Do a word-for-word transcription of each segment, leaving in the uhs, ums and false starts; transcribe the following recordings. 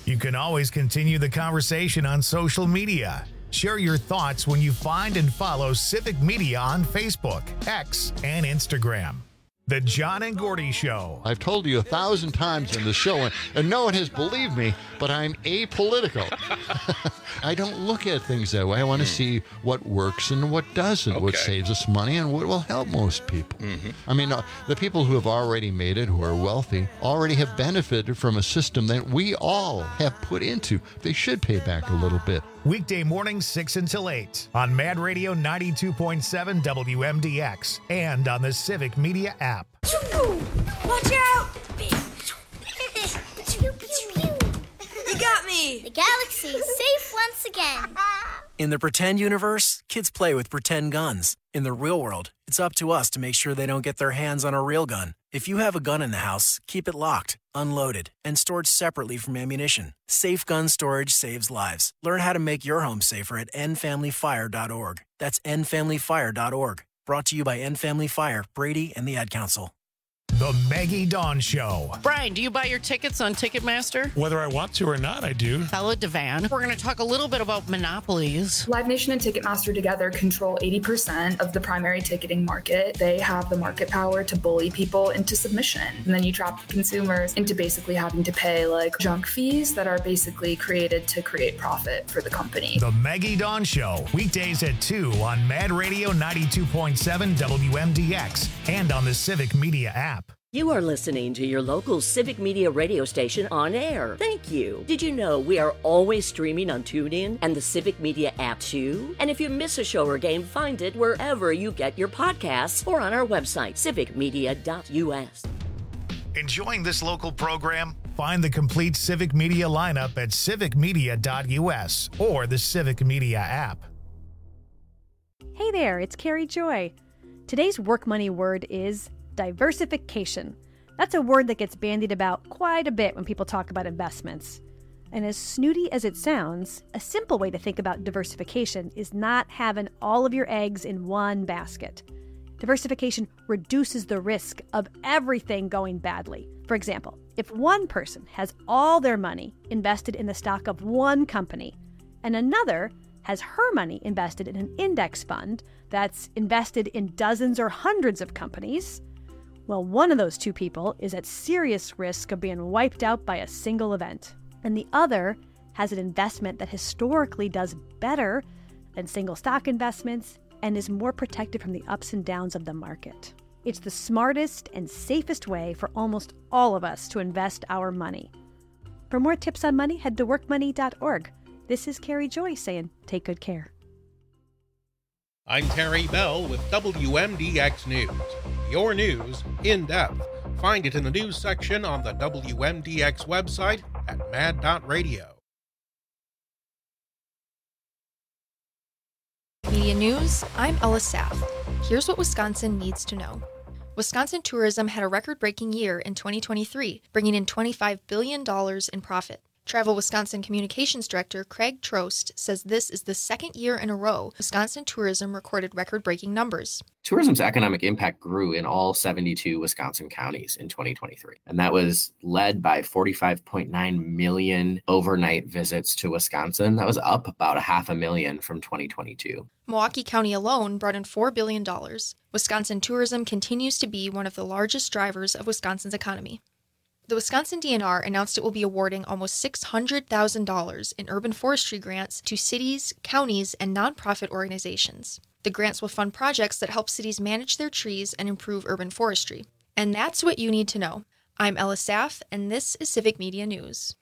You can always continue the conversation on social media. Share your thoughts when you find and follow Civic Media on Facebook, X, and Instagram. The John and Gordy Show. I've told you a thousand times in the show, and, and no one has believed me, but I'm apolitical. I don't look at things that way. I want to mm. see what works and what doesn't, okay. what saves us money and what will help most people. Mm-hmm. I mean, uh, the people who have already made it, who are wealthy, already have benefited from a system that we all have put into. They should pay back a little bit. Weekday mornings, six until eight on Mad Radio ninety-two point seven W M D X and on the Civic Media app. Watch out! You got me! The galaxy is safe once again. In the pretend universe, kids play with pretend guns. In the real world, it's up to us to make sure they don't get their hands on a real gun. If you have a gun in the house, keep it locked, unloaded, and stored separately from ammunition. Safe gun storage saves lives. Learn how to make your home safer at end family fire dot org. That's end family fire dot org. Brought to you by End Family Fire, Brady, and the Ad Council. The Maggie Dawn Show. Brian, do you buy your tickets on Ticketmaster? Whether I want to or not, I do. Bella Devan. We're going to talk a little bit about monopolies. Live Nation and Ticketmaster together control eighty percent of the primary ticketing market. They have the market power to bully people into submission. And then you trap consumers into basically having to pay like junk fees that are basically created to create profit for the company. The Maggie Dawn Show. Weekdays at two on Mad Radio ninety-two point seven W M D X and on the Civic Media app. You are listening to your local Civic Media radio station on air. Thank you. Did you know we are always streaming on TuneIn and the Civic Media app too? And if you miss a show or game, find it wherever you get your podcasts or on our website, civic media dot U S. Enjoying this local program? Find the complete Civic Media lineup at civic media dot U S or the Civic Media app. Hey there, it's Carrie Joy. Today's work money word is diversification. That's a word that gets bandied about quite a bit when people talk about investments. And as snooty as it sounds, a simple way to think about diversification is not having all of your eggs in one basket. Diversification reduces the risk of everything going badly. For example, if one person has all their money invested in the stock of one company and another has her money invested in an index fund that's invested in dozens or hundreds of companies, well, one of those two people is at serious risk of being wiped out by a single event, and the other has an investment that historically does better than single stock investments and is more protected from the ups and downs of the market. It's the smartest and safest way for almost all of us to invest our money. For more tips on money, head to work money dot org. This is Carrie Joy saying, take good care. I'm Terry Bell with W M D X News. Your news in depth. Find it in the news section on the W M D X website at mad dot radio. Media News, I'm Ella Saff. Here's what Wisconsin needs to know. Wisconsin tourism had a record-breaking year in twenty twenty-three, bringing in twenty-five billion dollars in profit. Travel Wisconsin Communications Director Craig Trost says this is the second year in a row Wisconsin tourism recorded record-breaking numbers. Tourism's economic impact grew in all seventy-two Wisconsin counties in twenty twenty-three, and that was led by forty-five point nine million overnight visits to Wisconsin. That was up about a half a million from twenty twenty-two. Milwaukee County alone brought in four billion dollars. Wisconsin tourism continues to be one of the largest drivers of Wisconsin's economy. The Wisconsin D N R announced it will be awarding almost six hundred thousand dollars in urban forestry grants to cities, counties, and nonprofit organizations. The grants will fund projects that help cities manage their trees and improve urban forestry. And that's what you need to know. I'm Ella Saff, and this is Civic Media News.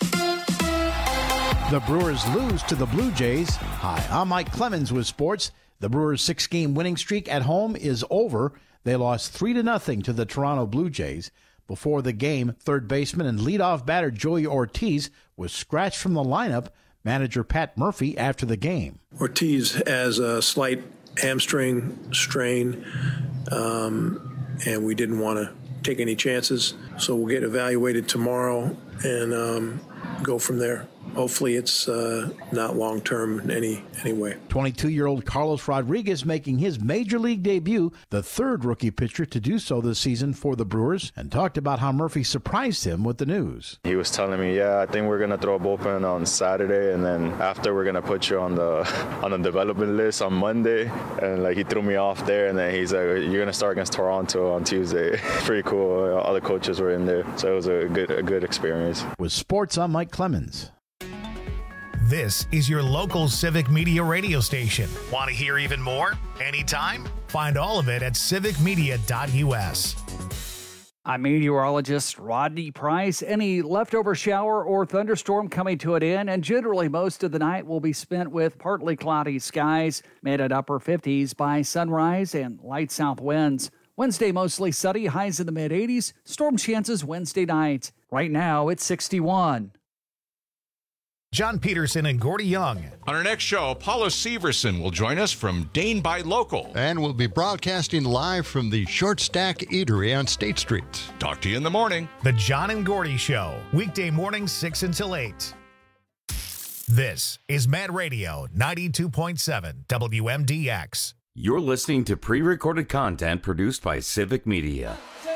The Brewers lose to the Blue Jays. Hi, I'm Mike Clemens with sports. The Brewers' six-game winning streak at home is over. They lost three to nothing to the Toronto Blue Jays. Before the game, third baseman and leadoff batter Joey Ortiz was scratched from the lineup. Manager Pat Murphy after the game. Ortiz has a slight hamstring strain, um, and we didn't want to take any chances. So we'll get evaluated tomorrow and um, go from there. hopefully it's uh, not long-term in any, any way. twenty-two-year-old Carlos Rodriguez making his major league debut, the third rookie pitcher to do so this season for the Brewers, and talked about how Murphy surprised him with the news. He was telling me, yeah, I think we're going to throw a bullpen on Saturday, and then after we're going to put you on the on the development list on Monday. And like he threw me off there, and then he's like, you're going to start against Toronto on Tuesday. Pretty cool. All the coaches were in there, so it was a good a good experience. With sports, I'm Mike Clemens. This is your local Civic Media radio station. Want to hear even more? Anytime? Find all of it at civic media dot u s. I'm meteorologist Rodney Price. Any leftover shower or thunderstorm coming to an end, and generally most of the night will be spent with partly cloudy skies, mid and upper fifties by sunrise and light south winds. Wednesday, mostly sunny, highs in the mid eighties. Storm chances Wednesday night. Right now, it's sixty-one. John Peterson and Gordy Young. On our next show, Paula Severson will join us from Dane by Local. And we'll be broadcasting live from the Short Stack Eatery on State Street. Talk to you in the morning. The John and Gordy Show, weekday mornings six until eight. This is Mad Radio ninety-two point seven W M D X. You're listening to pre-recorded content produced by Civic Media.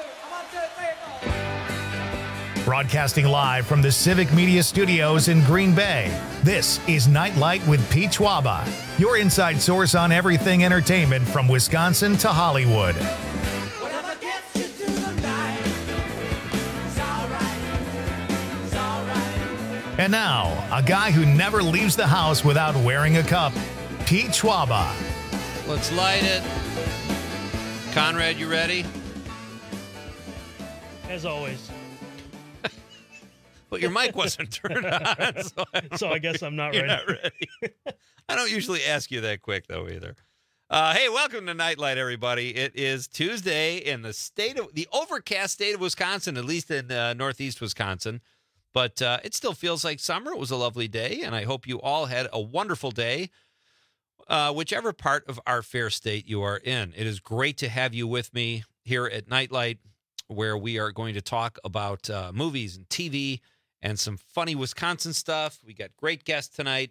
Broadcasting live from the Civic Media Studios in Green Bay, this is Nightlight with Pete Schwaba, your inside source on everything entertainment from Wisconsin to Hollywood. And now, a guy who never leaves the house without wearing a cup, Pete Schwaba. Let's light it. Conrad, you ready? As always. But your mic wasn't turned on, so I, so I guess I'm not you're ready. Not ready. I don't usually ask you that quick, though, either. Uh, hey, welcome to Nightlight, everybody. It is Tuesday in the state of the overcast state of Wisconsin, at least in uh, northeast Wisconsin. But uh, it still feels like summer. It was a lovely day, and I hope you all had a wonderful day, uh, whichever part of our fair state you are in. It is great to have you with me here at Nightlight, where we are going to talk about uh, movies and T V and some funny Wisconsin stuff. We got great guests tonight,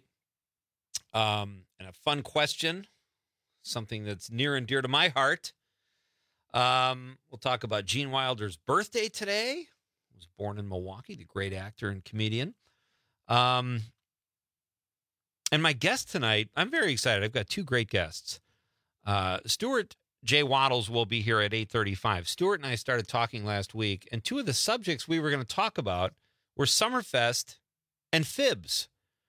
um, and a fun question, something that's near and dear to my heart. Um, we'll talk about Gene Wilder's birthday today. He was born in Milwaukee, the great actor and comedian. Um, and my guest tonight, I'm very excited. I've got two great guests. Uh, Stuart J. Waddles will be here at eight thirty-five. Stuart and I started talking last week, and two of the subjects we were going to talk about were Summerfest and fibs.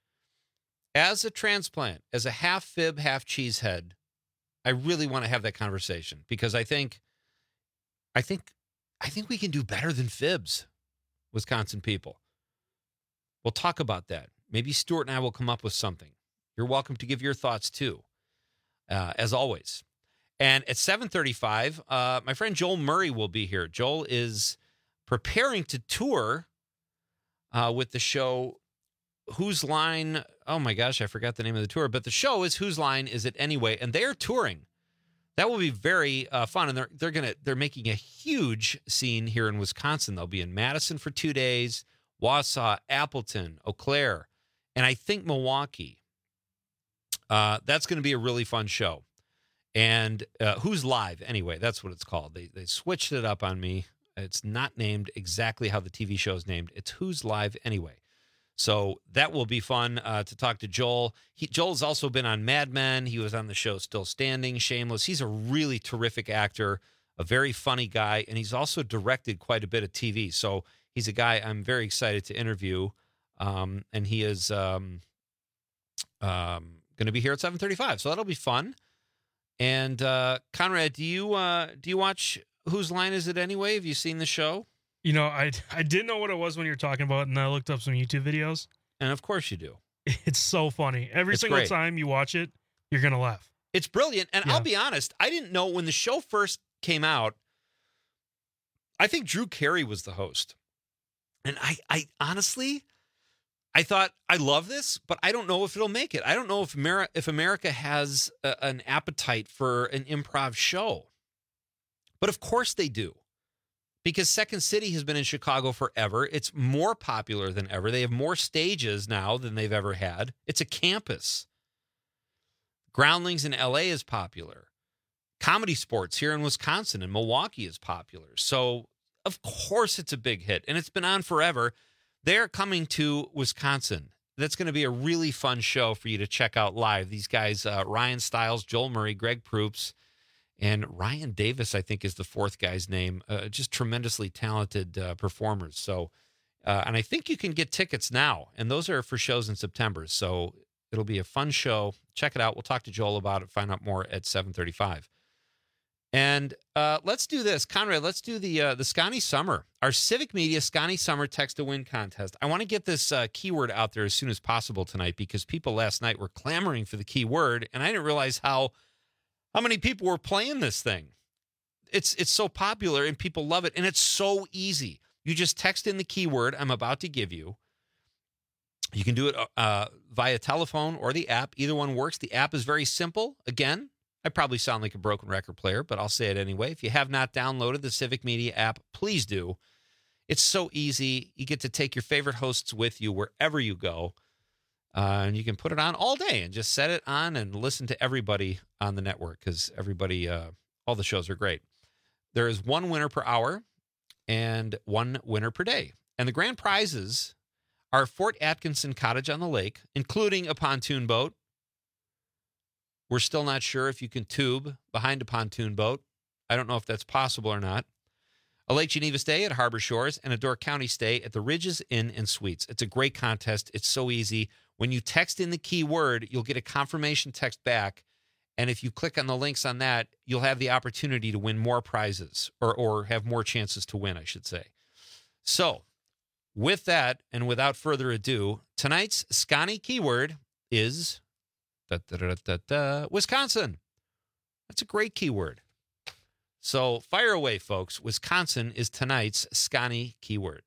As a transplant, as a half fib, half cheesehead, I really want to have that conversation because I think, I think, I think we can do better than fibs, Wisconsin people. We'll talk about that. Maybe Stuart and I will come up with something. You're welcome to give your thoughts too, uh, as always. And at seven thirty-five, uh, my friend Joel Murray will be here. Joel is preparing to tour Uh, with the show Whose Line, oh my gosh, I forgot the name of the tour, but the show is Whose Line Is It Anyway? And they are touring. That will be very uh, fun, and they're they're gonna they're making a huge scene here in Wisconsin. They'll be in Madison for two days, Wausau, Appleton, Eau Claire, and I think Milwaukee. Uh, that's going to be a really fun show. And uh, Who's Live Anyway? That's what it's called. They they switched it up on me. It's not named exactly how the T V show is named. It's Who's Live Anyway. So that will be fun uh, to talk to Joel. He, Joel's also been on Mad Men. He was on the show Still Standing, Shameless. He's a really terrific actor, a very funny guy, and he's also directed quite a bit of T V. So he's a guy I'm very excited to interview, um, and he is um, um, going to be here at seven thirty-five. So that'll be fun. And uh, Conrad, do you uh, do you watch Whose Line Is It Anyway? Have you seen the show? You know, I I didn't know what it was when you were talking about it, and I looked up some YouTube videos. And of course you do. It's so funny. Every It's single great. time you watch it, you're going to laugh. It's brilliant. And Yeah. I'll be honest, I didn't know when the show first came out, I think Drew Carey was the host. And I, I honestly, I thought, I love this, but I don't know if it'll make it. I don't know if America, if America has a, an appetite for an improv show. But of course they do. because Second City has been in Chicago forever. It's more popular than ever. They have more stages now than they've ever had. It's a campus. Groundlings in L A is popular. Comedy Sports here in Wisconsin and Milwaukee is popular. So, of course, it's a big hit, and it's been on forever. They're coming to Wisconsin. That's going to be a really fun show for you to check out live. These guys, uh, Ryan Stiles, Joel Murray, Greg Proops, and Ryan Davis, I think is the fourth guy's name. Uh, just tremendously talented uh, performers. So, uh, and I think you can get tickets now, and those are for shows in September. So it'll be a fun show. Check it out. We'll talk to Joel about it. Find out more at seven thirty-five. And uh, let's do this. Conrad, let's do the uh, the Scotty Summer, our Civic Media Scotty Summer Text to Win contest. I want to get this uh, keyword out there as soon as possible tonight because people last night were clamoring for the keyword, and I didn't realize how how many people were playing this thing. It's it's so popular, and people love it, and it's so easy. You just text in the keyword I'm about to give you. You can do it uh, via telephone or the app. Either one works. The app is very simple. Again, I probably sound like a broken record player, but I'll say it anyway. If you have not downloaded the Civic Media app, please do. It's so easy. You get to take your favorite hosts with you wherever you go, uh, and you can put it on all day and just set it on and listen to everybody on the network because everybody, uh, all the shows are great. There is one winner per hour and one winner per day. And the grand prizes are Fort Atkinson Cottage on the Lake, including a pontoon boat. We're still not sure if you can tube behind a pontoon boat. I don't know if that's possible or not. A Lake Geneva stay at Harbor Shores and a Door County stay at the Ridges Inn and Suites. It's a great contest. It's so easy. When you text in the keyword, you'll get a confirmation text back. And if you click on the links on that, you'll have the opportunity to win more prizes or, or have more chances to win, I should say. So with that, and without further ado, tonight's Scotty keyword is Da, da, da, da, da, Wisconsin. That's a great keyword. So fire away, folks. Wisconsin is tonight's Scotty keyword.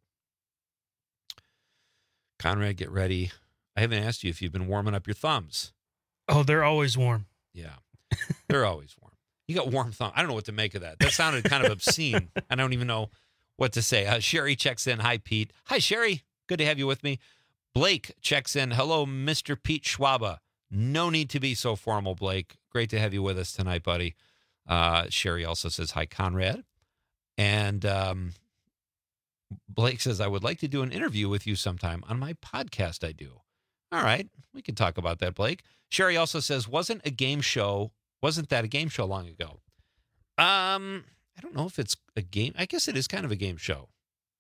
Conrad, get ready. I haven't asked you if you've been warming up your thumbs. Oh, they're always warm. Yeah, they're always warm. You got warm thumbs. I don't know what to make of that. That sounded kind of obscene. I don't even know what to say. Uh, Sherry checks in. Hi, Pete. Hi, Sherry. Good to have you with me. Blake checks in. Hello, Mister Pete Schwaba. No need to be so formal, Blake. Great to have you with us tonight, buddy. Uh, Sherry also says, hi, Conrad. And um, Blake says, I would like to do an interview with you sometime on my podcast I do. All right. We can talk about that, Blake. Sherry also says, wasn't a game show, wasn't that a game show long ago? Um, I don't know if it's a game. I guess it is kind of a game show.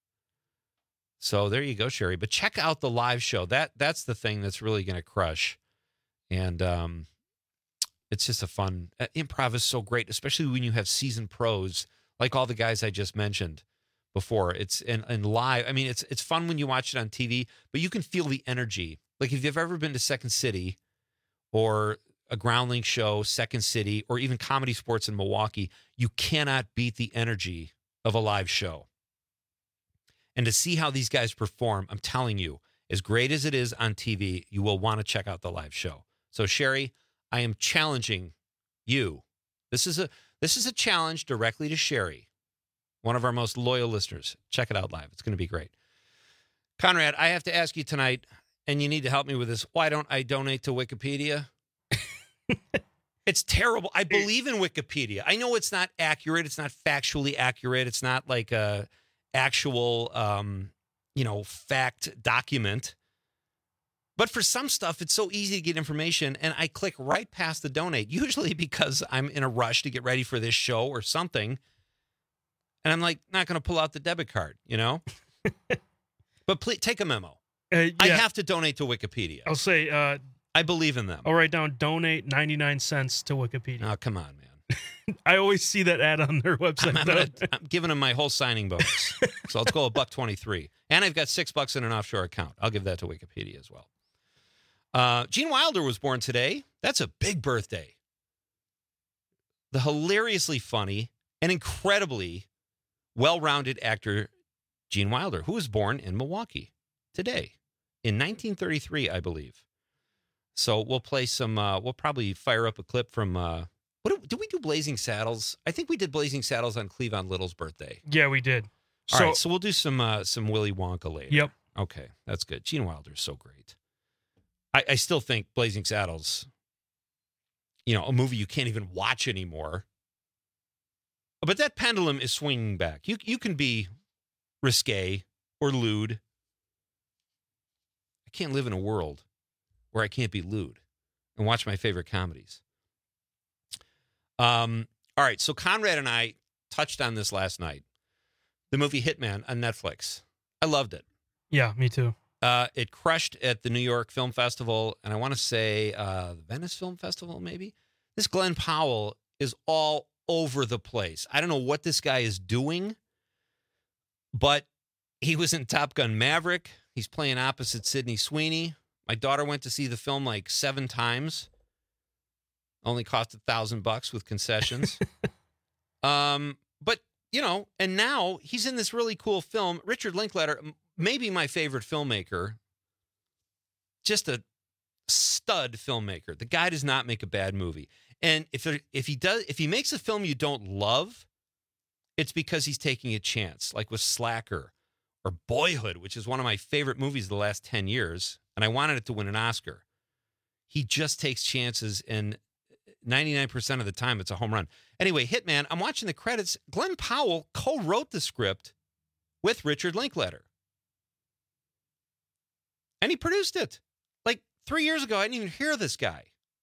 So there you go, Sherry. But check out the live show. That That's the thing that's really going to crush. And um, it's just a fun, uh, improv is so great, especially when you have seasoned pros, like all the guys I just mentioned before. It's and, and live. I mean, it's it's fun when you watch it on T V, but you can feel the energy. Like if you've ever been to Second City or a Groundling show, Second City, or even Comedy Sports in Milwaukee, you cannot beat the energy of a live show. And to see how these guys perform, I'm telling you, as great as it is on T V, you will want to check out the live show. So, Sherry, I am challenging you. This is a this is a challenge directly to Sherry, one of our most loyal listeners. Check it out live. It's going to be great. Conrad, I have to ask you tonight, and you need to help me with this. Why don't I donate to Wikipedia? It's terrible. I believe in Wikipedia. I know it's not accurate. It's not factually accurate. It's not like a actual, um, you know, fact document. But for some stuff, it's so easy to get information, and I click right past the donate, usually because I'm in a rush to get ready for this show or something, and I'm like, not going to pull out the debit card, you know? But please, take a memo. Uh, yeah. I have to donate to Wikipedia. I'll say... Uh, I believe in them. I'll write down donate ninety-nine cents to Wikipedia. Oh, come on, man. I always see that ad on their website. I'm, I'm, gonna, I'm giving them my whole signing bonus. So let's go a buck twenty-three. And I've got six bucks in an offshore account. I'll give that to Wikipedia as well. Uh, Gene Wilder was born today. That's a big birthday. The hilariously funny and incredibly well-rounded actor Gene Wilder, who was born in Milwaukee today in nineteen thirty-three, I believe. So we'll play some, uh, we'll probably fire up a clip from, uh, what did, did we do Blazing Saddles? I think we did Blazing Saddles on Cleavon Little's birthday. Yeah, we did. All So- right, so we'll do some uh, some Willy Wonka later. Yep. Okay, that's good. Gene Wilder's so great. I, I still think Blazing Saddles, you know, a movie you can't even watch anymore. But that pendulum is swinging back. You you can be risque or lewd. I can't live in a world where I can't be lewd and watch my favorite comedies. Um. All right, so Conrad and I touched on this last night. The movie Hitman on Netflix. I loved it. Yeah, me too. Uh, it crushed at the New York Film Festival, and I want to say uh, the Venice Film Festival, maybe. This Glenn Powell is all over the place. I don't know what this guy is doing, but he was in Top Gun Maverick. He's playing opposite Sydney Sweeney. My daughter went to see the film like seven times. Only cost a thousand bucks with concessions. um, but you know, and now he's in this really cool film. Richard Linklater, maybe my favorite filmmaker. Just a stud filmmaker. The guy does not make a bad movie. And if there, if he does, if he makes a film you don't love, it's because he's taking a chance, like with Slacker or Boyhood, which is one of my favorite movies of the last ten years, and I wanted it to win an Oscar. He just takes chances, and ninety-nine percent of the time, it's a home run. Anyway, Hitman, I'm watching the credits. Glenn Powell co-wrote the script with Richard Linklater. And he produced it. Like three years ago, I didn't even hear of this guy.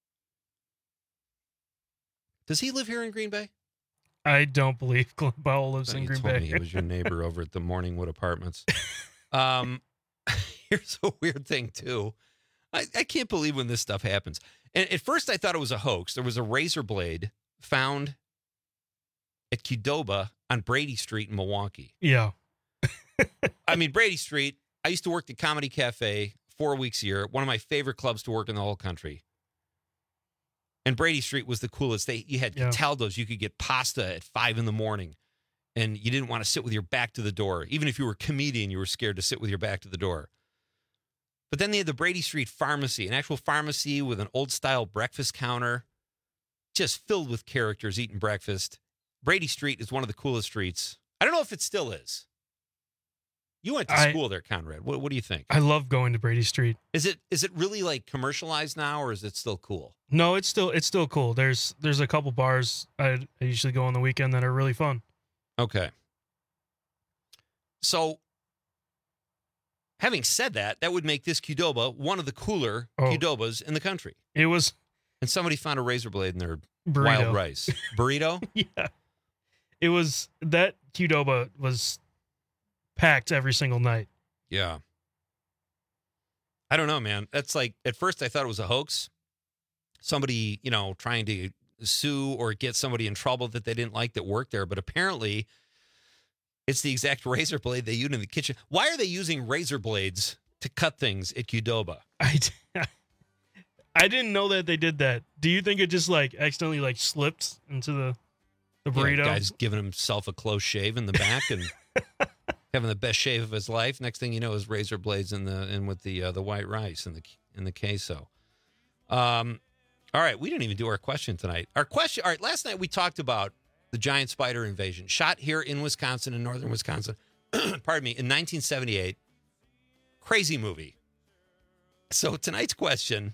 Does he live here in Green Bay? I don't believe Glenn Powell lives Oh, in you Green told Bay. me he was your neighbor over at the Morningwood Apartments. Um, here's a weird thing, too. I, I can't believe when this stuff happens. And at first, I thought it was a hoax. There was a razor blade found at Qdoba on Brady Street in Milwaukee. Yeah. I mean, Brady Street, I used to work at Comedy Cafe four weeks a year, one of my favorite clubs to work in the whole country. And Brady Street was the coolest. They You had Yeah. Cataldo's. You could get pasta at five in the morning, and you didn't want to sit with your back to the door. Even if you were a comedian, you were scared to sit with your back to the door. But then they had the Brady Street Pharmacy, an actual pharmacy with an old-style breakfast counter, just filled with characters eating breakfast. Brady Street is one of the coolest streets. I don't know if it still is. You went to I- school there, Conrad. What, what do you think? I love going to Brady Street. Is it is it really like commercialized now, or is it still cool? No, it's still it's still cool. There's there's a couple bars I, I usually go on the weekend that are really fun. Okay. So, having said that, that would make this Qdoba one of the cooler Oh. Qdobas in the country. It was And somebody found a razor blade in their Burrito. wild rice. Burrito? yeah. It was that Qdoba was packed every single night. Yeah. I don't know, man. That's like, at first I thought it was a hoax. Somebody, you know, trying to sue or get somebody in trouble that they didn't like that worked there. But apparently it's the exact razor blade they used in the kitchen. Why are they using razor blades to cut things at Qdoba? I, I didn't know that they did that. Do you think it just like accidentally like slipped into the the Yeah, burrito? guy's giving himself a close shave in the back and having the best shave of his life. Next thing you know, is razor blades in the in with the uh, the white rice and the in the queso. Um, all right, we didn't even do our question tonight. Our question. All right, last night we talked about the giant spider invasion, shot here in Wisconsin, in northern Wisconsin. Pardon me, in nineteen seventy-eight. Crazy movie. So tonight's question: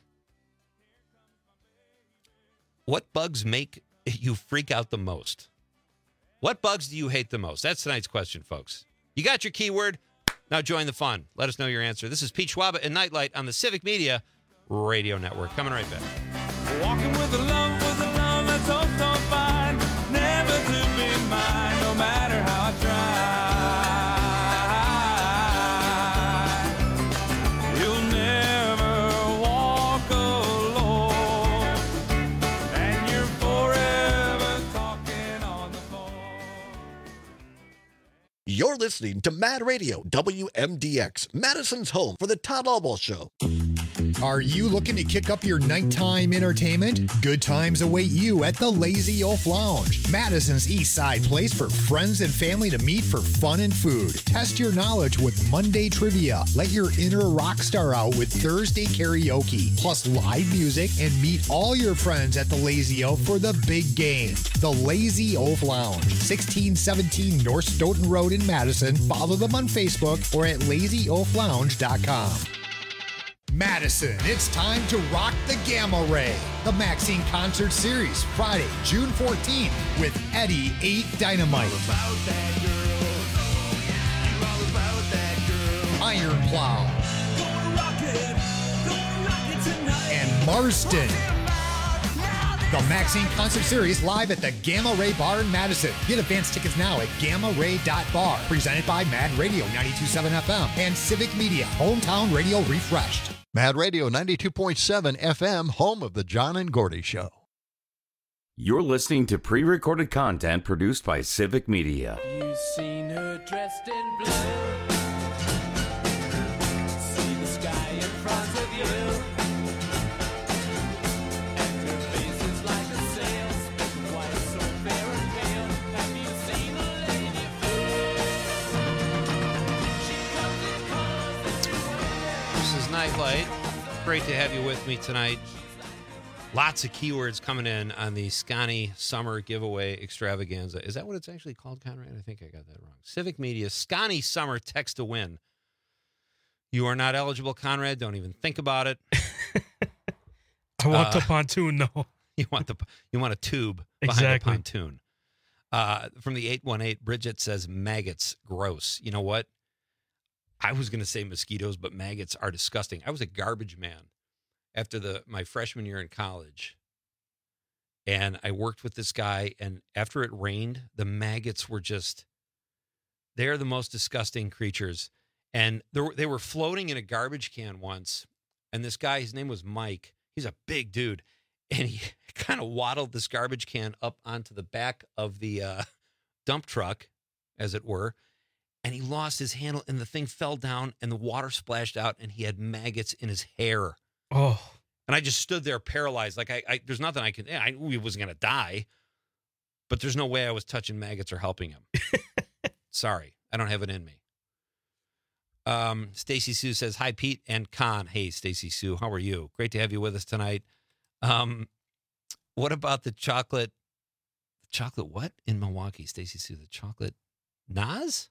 what bugs make you freak out the most? What bugs do you hate the most? That's tonight's question, folks. You got your keyword. Now join the fun. Let us know your answer. This is Pete Schwaba and Nightlight on the Civic Media Radio Network. Coming right back. Walking with a love, with a love that's so, so fine. Never to be mine, no matter how I try. You'll never walk alone. And you're forever talking on the phone. You're listening to Mad Radio, W M D X, Madison's home for the Todd Albaugh Show. Are you looking to kick up your nighttime entertainment? Good times await you at the Lazy Oaf Lounge, Madison's East Side place for friends and family to meet for fun and food. Test your knowledge with Monday trivia. Let your inner rock star out with Thursday karaoke, plus live music, and meet all your friends at the Lazy Oaf for the big game. The Lazy Oaf Lounge, sixteen seventeen North Stoughton Road in Madison. Follow them on Facebook or at lazy oaf lounge dot com. Madison, it's time to rock the Gamma Ray. The Maxine Concert Series, Friday, June fourteenth, with Eddie eight Dynamite. Iron Plow. And Marston. The Maxine Concert Series live at the Gamma Ray Bar in Madison. Get advance tickets now at gamma ray dot bar. Presented by Mad Radio ninety-two point seven F M and Civic Media, Hometown Radio Refreshed. Mad Radio ninety-two point seven F M, home of the John and Gordy Show. You're listening to pre-recorded content produced by Civic Media. You've seen her dressed in blue. See the sky in front of you. And her face is like a sail, white so fair and pale. Have you seen a lady fair? This is Nightlight. Great to have you with me tonight. Lots of keywords coming in on the Scani Summer Giveaway Extravaganza. Is that what it's actually called, Conrad? I think I got that wrong. Civic Media, Scani Summer Text to Win. You are not eligible, Conrad. Don't even think about it. I want Uh, the pontoon, though. You want the you want a tube behind Exactly. a pontoon. Uh, from the eight one eight, Bridget says maggots, gross. You know what? I was going to say mosquitoes, but maggots are disgusting. I was a garbage man after the my freshman year in college, and I worked with this guy, and after it rained, the maggots were just, they're the most disgusting creatures. And they were, they were floating in a garbage can once, and this guy, his name was Mike. He's a big dude, and he kind of waddled this garbage can up onto the back of the uh, dump truck, as it were, and he lost his handle, and the thing fell down, and the water splashed out, and he had maggots in his hair. Oh. And I just stood there paralyzed. Like, I, I there's nothing I could, I knew he wasn't going to die, but there's no way I was touching maggots or helping him. Sorry, I don't have it in me. Um, Stacy Sue says, hi, Pete and Con. Hey, Stacy Sue, how are you? Great to have you with us tonight. Um, what about the chocolate, chocolate what in Milwaukee, Stacy Sue? The chocolate Nas?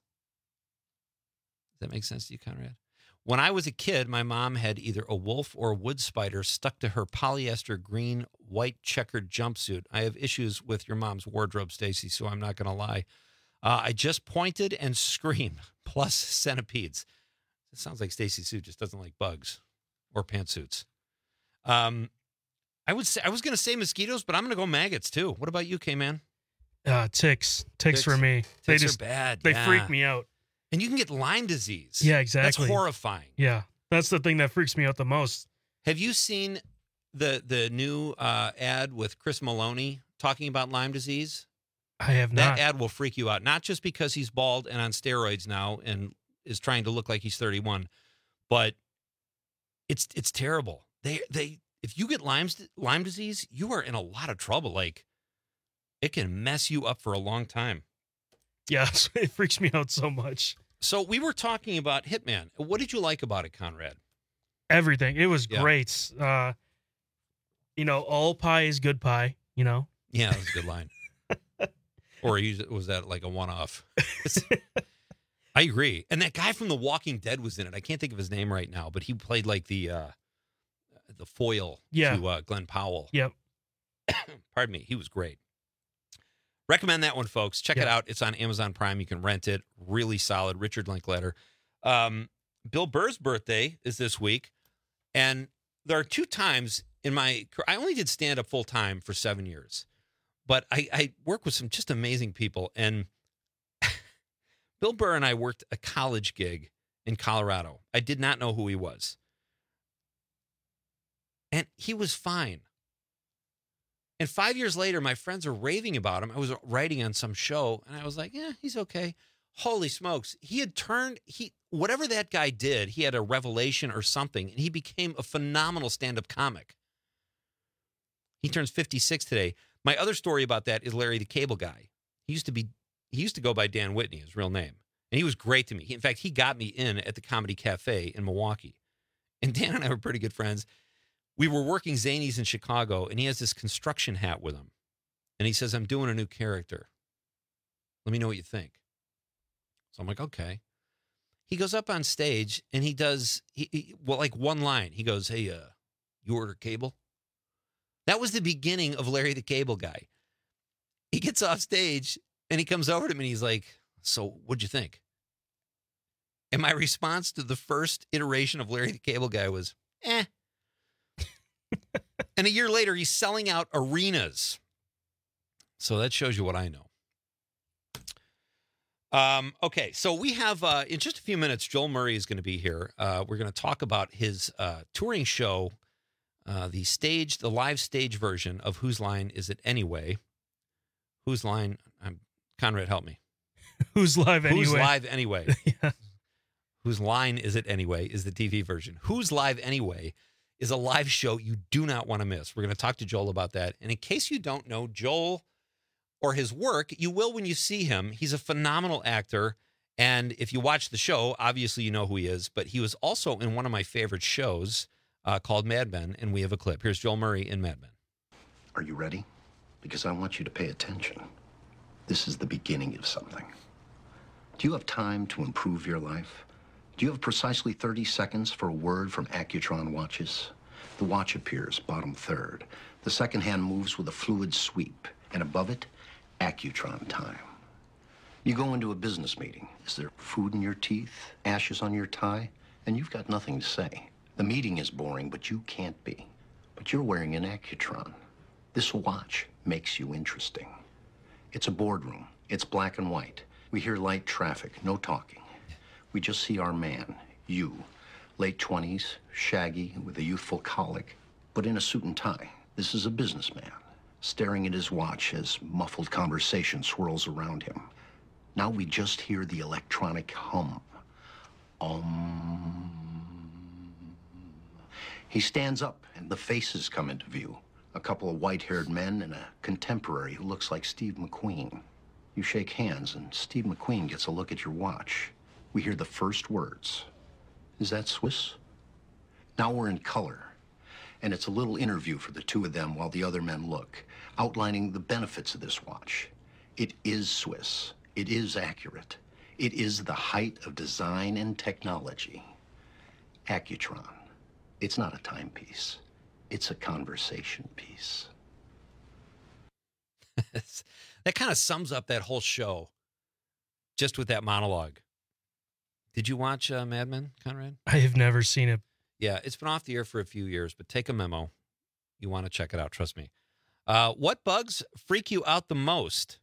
Does that make sense to you, Conrad? When I was a kid, my mom had either a wolf or a wood spider stuck to her polyester green, white checkered jumpsuit. I have issues with your mom's wardrobe, Stacy, so I'm not going to lie. Uh, I just pointed and screamed, plus centipedes. It sounds like Stacy Sue just doesn't like bugs or pantsuits. Um, I would say I was going to say mosquitoes, but I'm going to go maggots too. What about you, K-Man? Uh, ticks. ticks. Ticks for me. Ticks they are just bad. They yeah. freak me out. And you can get Lyme disease. Yeah, exactly. That's horrifying. Yeah, that's the thing that freaks me out the most. Have you seen the the new uh, ad with Chris Maloney talking about Lyme disease? I have That not. ad will freak you out, not just because he's bald and on steroids now and is trying to look like he's thirty-one, but it's it's terrible. They they if you get Lyme Lyme disease, you are in a lot of trouble. Like, it can mess you up for a long time. Yeah, it freaks me out so much. So we were talking about Hitman. What did you like about it, Conrad? Everything. It was Yeah. great. Uh, you know, all pie is good pie, you know? Yeah, that was a good line. Or you- was that like a one-off? It's- I agree. And that guy from The Walking Dead was in it. I can't think of his name right now, but he played like the uh, the foil Yeah. to uh, Glenn Powell. Yep. Pardon me. He was great. Recommend that one, folks. Check it Yeah. out. It's on Amazon Prime. You can rent it. Really solid. Richard Linklater. Um, Bill Burr's birthday is this week. And there are two times in my career. I only did stand-up full-time for seven years. But I, I work with some just amazing people. And Bill Burr and I worked a college gig in Colorado. I did not know who he was. And he was fine. And five years later, my friends are raving about him. I was writing on some show, and I was like, yeah, he's okay. Holy smokes. He had turned, he whatever that guy did, he had a revelation or something, and he became a phenomenal stand-up comic. He turns fifty-six today. My other story about that is Larry the Cable Guy. He used to be, he used to go by Dan Whitney, his real name. And he was great to me. He, in fact, he got me in at the Comedy Cafe in Milwaukee. And Dan and I were pretty good friends. We were working Zanies in Chicago, and he has this construction hat with him. And he says, I'm doing a new character. Let me know what you think. So I'm like, okay. He goes up on stage, and he does, he, he, well, like one line. He goes, hey, uh, you order cable? That was the beginning of Larry the Cable Guy. He gets off stage, and he comes over to me, and he's like, so what'd you think? And my response to the first iteration of Larry the Cable Guy was, eh. And a year later, he's selling out arenas. So that shows you what I know. Um, okay, so we have, uh, in just a few minutes, Joel Murray is going to be here. Uh, we're going to talk about his uh, touring show, uh, the stage, the live stage version of Whose Line Is It Anyway? Whose Line, um, Conrad, help me. Whose Live Anyway? Whose Live Anyway? Yeah. Whose Line Is It Anyway is the T V version. Whose Live Anyway is a live show you do not want to miss. We're going to talk to Joel about that. And in case you don't know Joel or his work, you will when you see him. He's a phenomenal actor. And if you watch the show, obviously you know who he is. But he was also in one of my favorite shows uh, called Mad Men. And we have a clip. Here's Joel Murray in Mad Men. Are you ready? Because I want you to pay attention. This is the beginning of something. Do you have time to improve your life? Do you have precisely thirty seconds for a word from Accutron watches? The watch appears bottom third. The second hand moves with a fluid sweep. And above it, Accutron time. You go into a business meeting. Is there food in your teeth, ashes on your tie? And you've got nothing to say. The meeting is boring, but you can't be. But you're wearing an Accutron. This watch makes you interesting. It's a boardroom. It's black and white. We hear light traffic, no talking. We just see our man, you, late twenties, shaggy, with a youthful colic, but in a suit and tie. This is a businessman, staring at his watch as muffled conversation swirls around him. Now we just hear the electronic hum. Um. He stands up, and the faces come into view. A couple of white-haired men and a contemporary who looks like Steve McQueen. You shake hands, and Steve McQueen gets a look at your watch. We hear the first words. Is that Swiss? Now we're in color, and it's a little interview for the two of them while the other men look, outlining the benefits of this watch. It is Swiss. It is accurate. It is the height of design and technology. Accutron. It's not a timepiece. It's a conversation piece. That kind of sums up that whole show just with that monologue. Did you watch uh, Mad Men, Conrad? I have never seen it. Yeah, it's been off the air for a few years, but take a memo. You want to check it out, trust me. Uh, what bugs freak you out the most?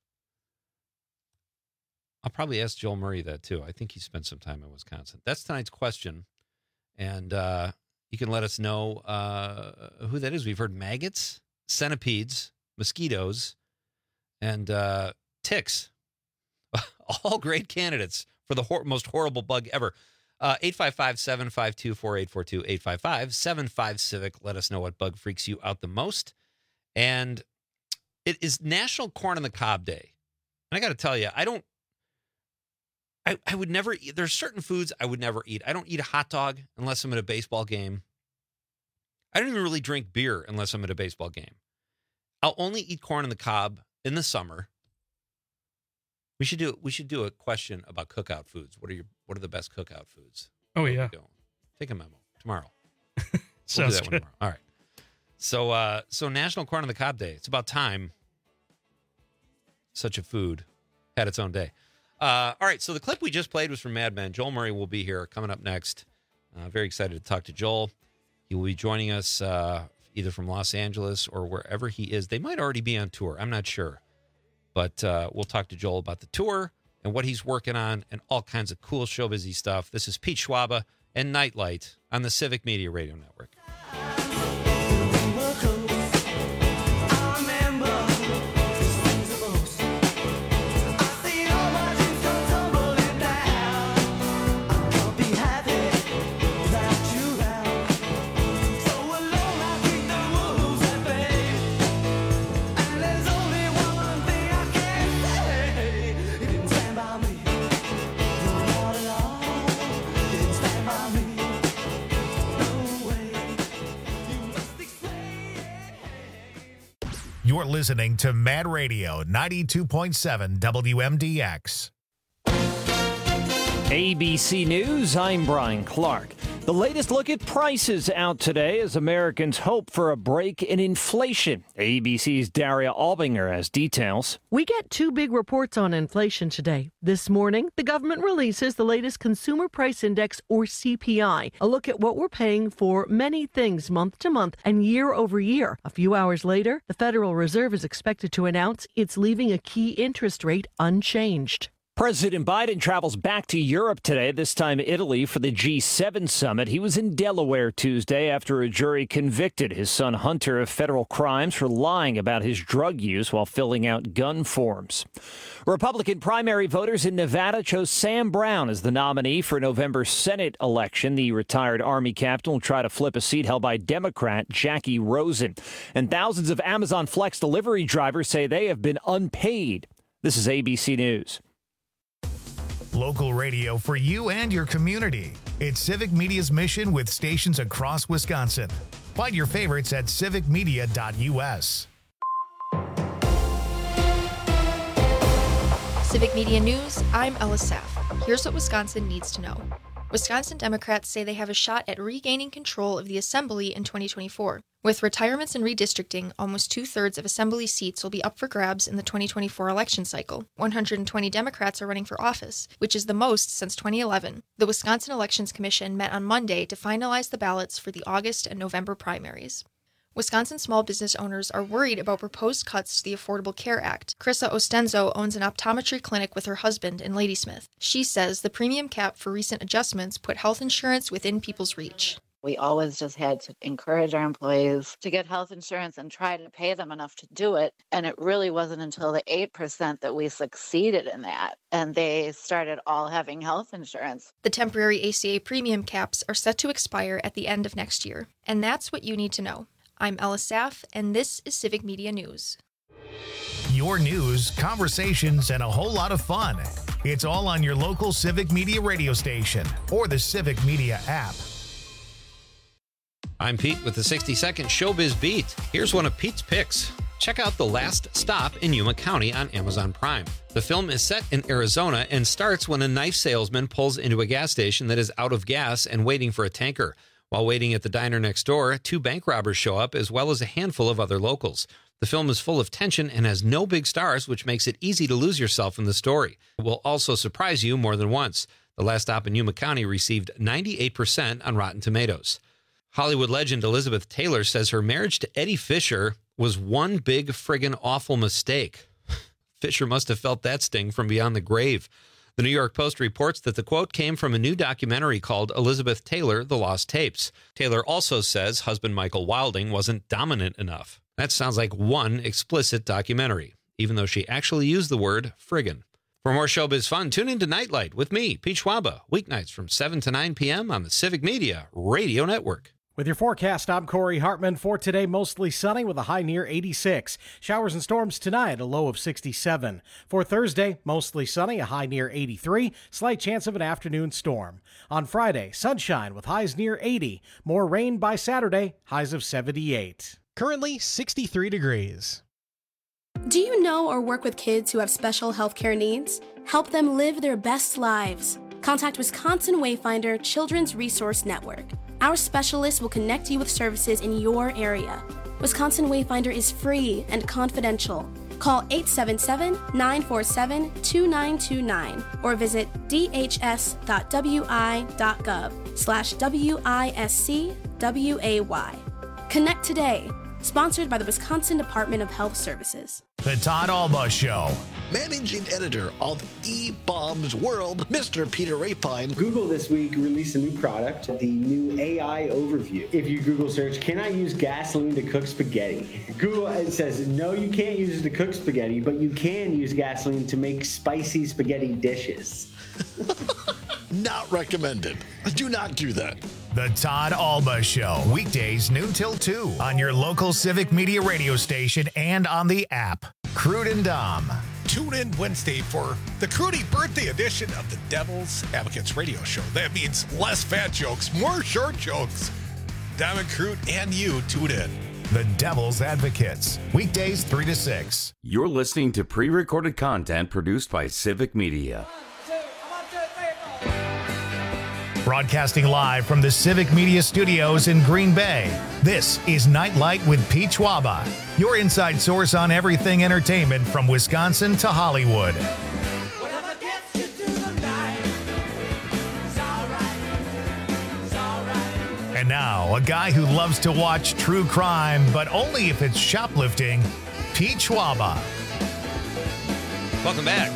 I'll probably ask Joel Murray that, too. I think he spent some time in Wisconsin. That's tonight's question, and uh, you can let us know uh, who that is. We've heard maggots, centipedes, mosquitoes, and uh, ticks. All great candidates for the hor- most horrible bug ever. Uh, eight five five, seven five two, four eight four two, eight five five, seven five, Civic. Let us know what bug freaks you out the most. And it is National Corn on the Cob Day. And I got to tell you, I don't, I, I would never eat, there's certain foods I would never eat. I don't eat a hot dog unless I'm at a baseball game. I don't even really drink beer unless I'm at a baseball game. I'll only eat corn on the cob in the summer. We should do we should do a question about cookout foods. What are your what are the best cookout foods? Oh yeah. Take a memo tomorrow. Sounds we'll do that good. one tomorrow. All right. So uh, so National Corn on the Cob Day. It's about time such a food had its own day. Uh, all right. So the clip we just played was from Mad Men. Joel Murray will be here coming up next. Uh, very excited to talk to Joel. He will be joining us uh, either from Los Angeles or wherever he is. They might already be on tour. I'm not sure. But uh, we'll talk to Joel about the tour and what he's working on and all kinds of cool show busy stuff. This is Pete Schwaba and Nightlight on the Civic Media Radio Network. I remember things the most. I see all my dreams come You're listening to Mad Radio ninety-two point seven W M D X. A B C News, I'm Brian Clark. The latest look at prices out today as Americans hope for a break in inflation. A B C's Daria Albinger has details. We get two big reports on inflation today. This morning, the government releases the latest Consumer Price Index, or C P I, a look at what we're paying for many things month to month and year over year. A few hours later, the Federal Reserve is expected to announce it's leaving a key interest rate unchanged. President Biden travels back to Europe today, this time Italy, for the G seven summit. He was in Delaware Tuesday after a jury convicted his son Hunter of federal crimes for lying about his drug use while filling out gun forms. Republican primary voters in Nevada chose Sam Brown as the nominee for November's Senate election. The retired Army captain will try to flip a seat held by Democrat Jackie Rosen. And thousands of Amazon Flex delivery drivers say they have been unpaid. This is A B C News. Local radio for you and your community. It's Civic Media's mission with stations across Wisconsin. Find your favorites at civic media dot U S. Civic Media News, I'm Ella Saff. Here's what Wisconsin needs to know. Wisconsin Democrats say they have a shot at regaining control of the Assembly in twenty twenty-four. With retirements and redistricting, almost two-thirds of Assembly seats will be up for grabs in the twenty twenty-four election cycle. one hundred twenty Democrats are running for office, which is the most since twenty eleven. The Wisconsin Elections Commission met on Monday to finalize the ballots for the August and November primaries. Wisconsin small business owners are worried about proposed cuts to the Affordable Care Act. Krista Ostenzo owns an optometry clinic with her husband in Ladysmith. She says the premium cap for recent adjustments put health insurance within people's reach. We always just had to encourage our employees to get health insurance and try to pay them enough to do it. And it really wasn't until the eight percent that we succeeded in that. And they started all having health insurance. The temporary A C A premium caps are set to expire at the end of next year. And that's what you need to know. I'm Ella Saff, and this is Civic Media News. Your news, conversations, and a whole lot of fun. It's all on your local Civic Media radio station or the Civic Media app. I'm Pete with the sixty second Showbiz Beat. Here's one of Pete's picks. Check out The Last Stop in Yuma County on Amazon Prime. The film is set in Arizona and starts when a knife salesman pulls into a gas station that is out of gas and waiting for a tanker. While waiting at the diner next door, two bank robbers show up as well as a handful of other locals. The film is full of tension and has no big stars, which makes it easy to lose yourself in the story. It will also surprise you more than once. The Last Stop in Yuma County received ninety-eight percent on Rotten Tomatoes. Hollywood legend Elizabeth Taylor says her marriage to Eddie Fisher was one big friggin' awful mistake. Fisher must have felt that sting from beyond the grave. The New York Post reports that the quote came from a new documentary called Elizabeth Taylor, The Lost Tapes. Taylor also says husband Michael Wilding wasn't dominant enough. That sounds like one explicit documentary, even though she actually used the word friggin'. For more showbiz fun, tune into Nightlight with me, Pete Schwaba, weeknights from seven to nine p.m. on the Civic Media Radio Network. With your forecast, I'm Corey Hartman. For today, mostly sunny with a high near eighty-six. Showers and storms tonight, a low of sixty-seven. For Thursday, mostly sunny, a high near eighty-three. Slight chance of an afternoon storm. On Friday, sunshine with highs near eighty. More rain by Saturday, highs of seventy-eight. Currently sixty-three degrees. Do you know or work with kids who have special healthcare needs? Help them live their best lives. Contact Wisconsin Wayfinder Children's Resource Network. Our specialists will connect you with services in your area. Wisconsin Wayfinder is free and confidential. Call eight seven seven, nine four seven, two nine two nine or visit d h s dot w i dot gov slash W I S C W A Y. Connect today. Sponsored by the Wisconsin Department of Health Services. The Todd Alba Show. Managing editor of E-Bombs World, Mister Peter Rapine. Google this week released a new product, the new A I Overview. If you Google search, can I use gasoline to cook spaghetti? Google it says, no, you can't use it to cook spaghetti, but you can use gasoline to make spicy spaghetti dishes. Not recommended. Do not do that. The Todd Alba Show, weekdays noon till two on your local Civic Media radio station and on the app. Crude and Dom. Tune in Wednesday for the Crudy birthday edition of the Devil's Advocates radio show. That means less fat jokes, more short jokes. Dom and Crude and you tune in. The Devil's Advocates, weekdays three to six. You're listening to pre-recorded content produced by Civic Media. Broadcasting live from the Civic Media Studios in Green Bay, this is Nightlight with Pete Schwaba, your inside source on everything entertainment from Wisconsin to Hollywood. And now, a guy who loves to watch true crime, but only if it's shoplifting, Pete Schwaba. Welcome back.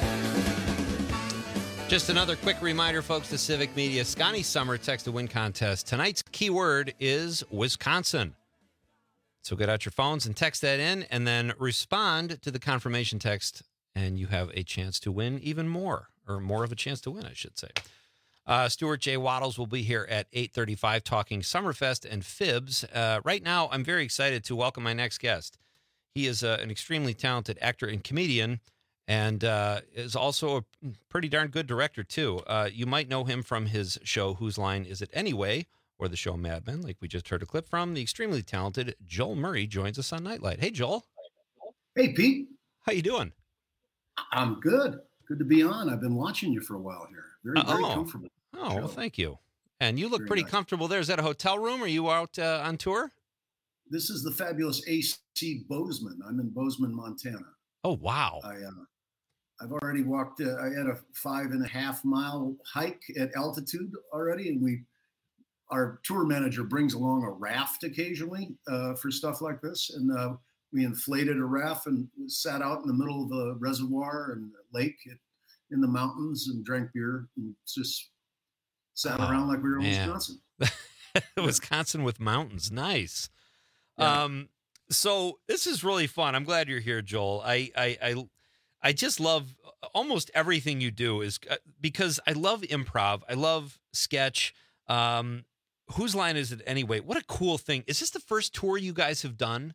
Just another quick reminder, folks, to Civic Media. Scotty Summer Text to Win contest. Tonight's keyword is Wisconsin. So get out your phones and text that in, and then respond to the confirmation text, and you have a chance to win even more, or more of a chance to win, I should say. Uh, Stuart J. Waddles will be here at eight thirty-five talking Summerfest and Fibs. Uh, right now, I'm very excited to welcome my next guest. He is uh, an extremely talented actor and comedian, and uh, is also a pretty darn good director, too. Uh, you might know him from his show, Whose Line Is It Anyway?, or the show Mad Men, like we just heard a clip from. The extremely talented Joel Murray joins us on Nightlight. Hey, Joel. Hey, Pete. How you doing? I'm good. Good to be on. I've been watching you for a while here. Very, very oh. comfortable. Oh, well, thank you. And you look Very pretty nice. comfortable there. Is that a hotel room? Or are you out uh, on tour? This is the fabulous A C Bozeman. I'm in Bozeman, Montana. Oh, wow. I, uh, I've already walked, uh, I had a five and a half mile hike at altitude already. And we, our tour manager brings along a raft occasionally uh, for stuff like this. And uh, we inflated a raft and sat out in the middle of a reservoir and a lake at, in the mountains and drank beer and just sat Oh, around like we were in man. Wisconsin. Wisconsin with mountains. Nice. Yeah. Um, so this is really fun. I'm glad you're here, Joel. I, I, I, I just love almost everything you do is uh, because I love improv. I love sketch. Um, whose line is it anyway? What a cool thing. Is this the first tour you guys have done?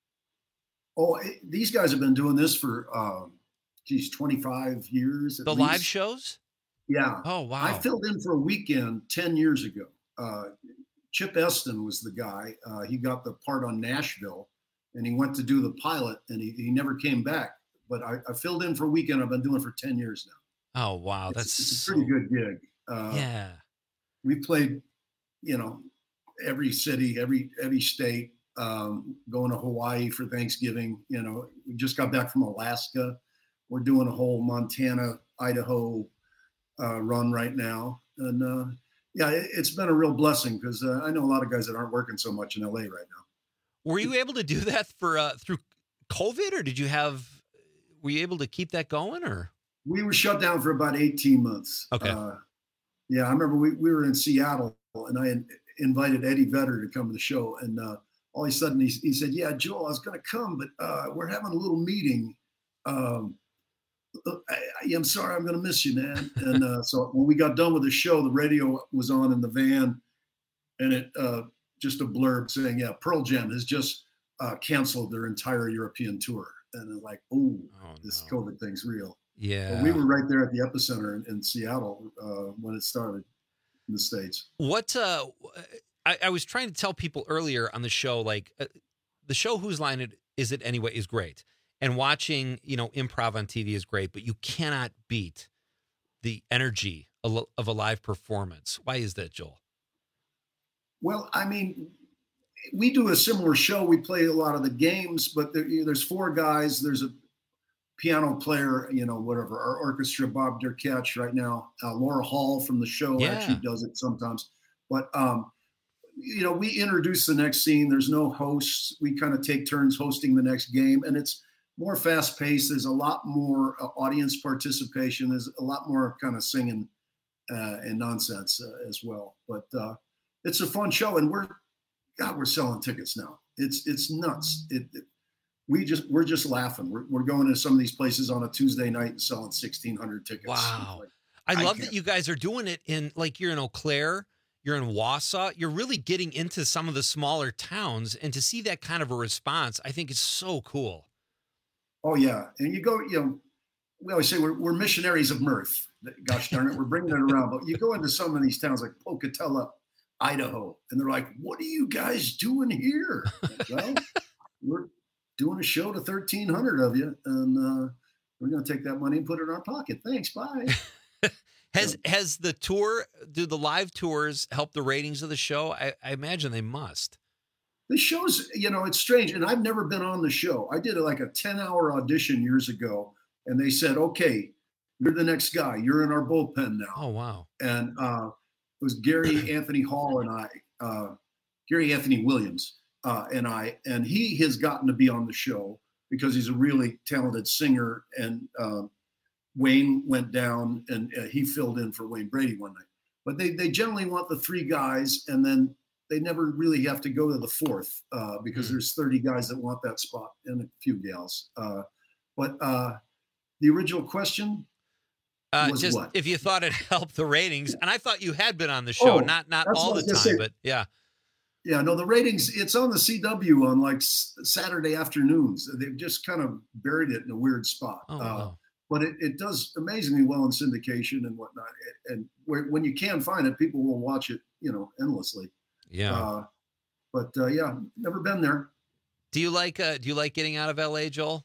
Oh, it- these guys have been doing this for, um, geez, twenty-five years. At The least. live shows? Yeah. Oh, wow. I filled in for a weekend ten years ago. Uh, Chip Eston was the guy. Uh, he got the part on Nashville, and he went to do the pilot, and he, he never came back. But I, I filled in for a weekend. I've been doing it for ten years now. Oh, wow. That's It's a so- pretty good gig. Uh, Yeah. We played, you know, every city, every every state. Um, going to Hawaii for Thanksgiving. You know, we just got back from Alaska. We're doing a whole Montana, Idaho uh, run right now, and uh, yeah, it, it's been a real blessing because uh, I know a lot of guys that aren't working so much in L A right now. Were you able to do that for uh, through COVID, or did you have? Were you able to keep that going, or? We were shut down for about eighteen months. Okay. Uh, yeah, I remember we, we were in Seattle, and I had invited Eddie Vedder to come to the show, and uh, all of a sudden he, he said, "Yeah, Joel, I was going to come, but uh, we're having a little meeting. Um, I, I, I'm sorry, I'm going to miss you, man." And uh, so when we got done with the show, the radio was on in the van, and it uh, just a blurb saying, "Yeah, Pearl Jam has just uh, canceled their entire European tour." And I'm like, "Ooh, Oh, this COVID thing's real." Yeah. But we were right there at the epicenter in, in Seattle uh, when it started in the States. What uh, I, I was trying to tell people earlier on the show, like uh, the show Whose Line It Is It Anyway is great, and watching you know improv on T V is great, but you cannot beat the energy of a live performance. Why is that, Joel? Well, I mean, we do a similar show. We play a lot of the games, but there, you know, there's four guys. There's a piano player, you know, whatever, our orchestra, Bob Derkach right now. Uh, Laura Hall from the show Yeah. actually does it sometimes. But, um, you know, we introduce the next scene. There's no hosts. We kind of take turns hosting the next game. And it's more fast paced. There's a lot more uh, audience participation. There's a lot more kind of singing uh, and nonsense uh, as well. But uh, it's a fun show. And we're, God, we're selling tickets now. It's it's nuts. It, it we just we're just laughing. We're we're going to some of these places on a Tuesday night and selling sixteen hundred tickets. Wow. Like, I I love can't- that you guys are doing it in like you're in Eau Claire, you're in Wausau. You're really getting into some of the smaller towns, and to see that kind of a response, I think is so cool. Oh yeah, and you go. You know, we always say we're we're missionaries of mirth. Gosh darn it, we're bringing it around. But you go into some of these towns like Pocatello, Idaho, and they're like, "What are you guys doing here?" Well, we're doing a show to thirteen hundred of you, and uh, we're going to take that money and put it in our pocket. Thanks, bye. has has the tour, do the live tours help the ratings of the show? I, I imagine they must. The show's, you know, it's strange, and I've never been on the show. I did like a ten-hour audition years ago, and they said, okay, you're the next guy. You're in our bullpen now. Oh, wow. And uh, it was Gary Anthony Hall and I, uh, Gary Anthony Williams uh, and I, and he has gotten to be on the show because he's a really talented singer. And uh, Wayne went down, and uh, he filled in for Wayne Brady one night. But they they generally want the three guys, and then they never really have to go to the fourth uh, because mm. there's thirty guys that want that spot and a few gals. Uh, but uh, the original question uh, was just what? If you thought it helped the ratings, and I thought you had been on the show, oh, not not all the time, say. but yeah. Yeah, no, the ratings, it's on the C W on like s- Saturday afternoons. They've just kind of buried it in a weird spot. Oh, uh, wow. But it, it does amazingly well in syndication and whatnot. And where, when you can find it, people will watch it, you know, endlessly. Yeah. Uh, but uh, yeah, never been there. Do you like uh, do you like getting out of L A, Joel?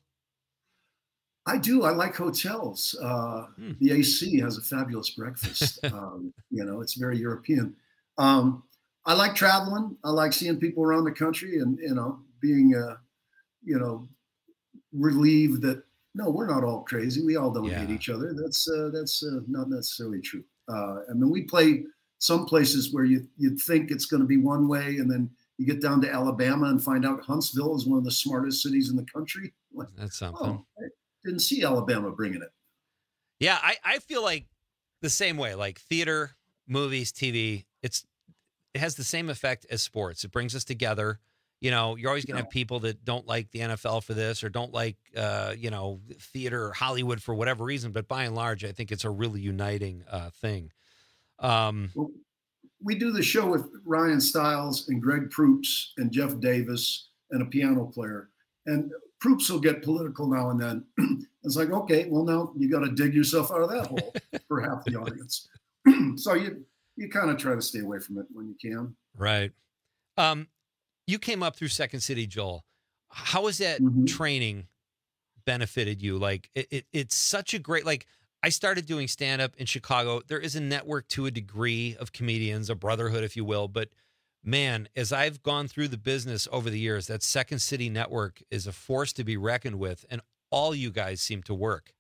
I do. I like hotels. Uh, hmm. The A C has a fabulous breakfast. um, you know, it's very European. Um, I like traveling. I like seeing people around the country, and you know, being uh, you know, relieved that no, we're not all crazy. We all don't yeah. hate each other. That's uh, that's uh, not necessarily true. Uh, I mean, we play some places where you you'd think it's going to be one way, and then you get down to Alabama and find out Huntsville is one of the smartest cities in the country. Like, that's something. Oh, I didn't see Alabama bringing it. Yeah, I, I feel like the same way. Like theater, movies, T V, it's it has the same effect as sports. It brings us together. You know, you're always going to Yeah. have people that don't like the N F L for this or don't like, uh, you know, theater or Hollywood for whatever reason. But by and large, I think it's a really uniting uh, thing. Um, Well, we do the show with Ryan Stiles and Greg Proops and Jeff Davis and a piano player. And Proops will get political now and then. It's like, okay, well, now you got to dig yourself out of that hole for half the audience. So you you kind of try to stay away from it when you can. right. Um, you came up through Second City, Joel. How has that Mhm. training benefited you? Like it, it, it's such a great, like I started doing stand-up in Chicago. There is a network to a degree of comedians, a brotherhood, if you will. But man, as I've gone through the business over the years, that Second City network is a force to be reckoned with. And all you guys seem to work.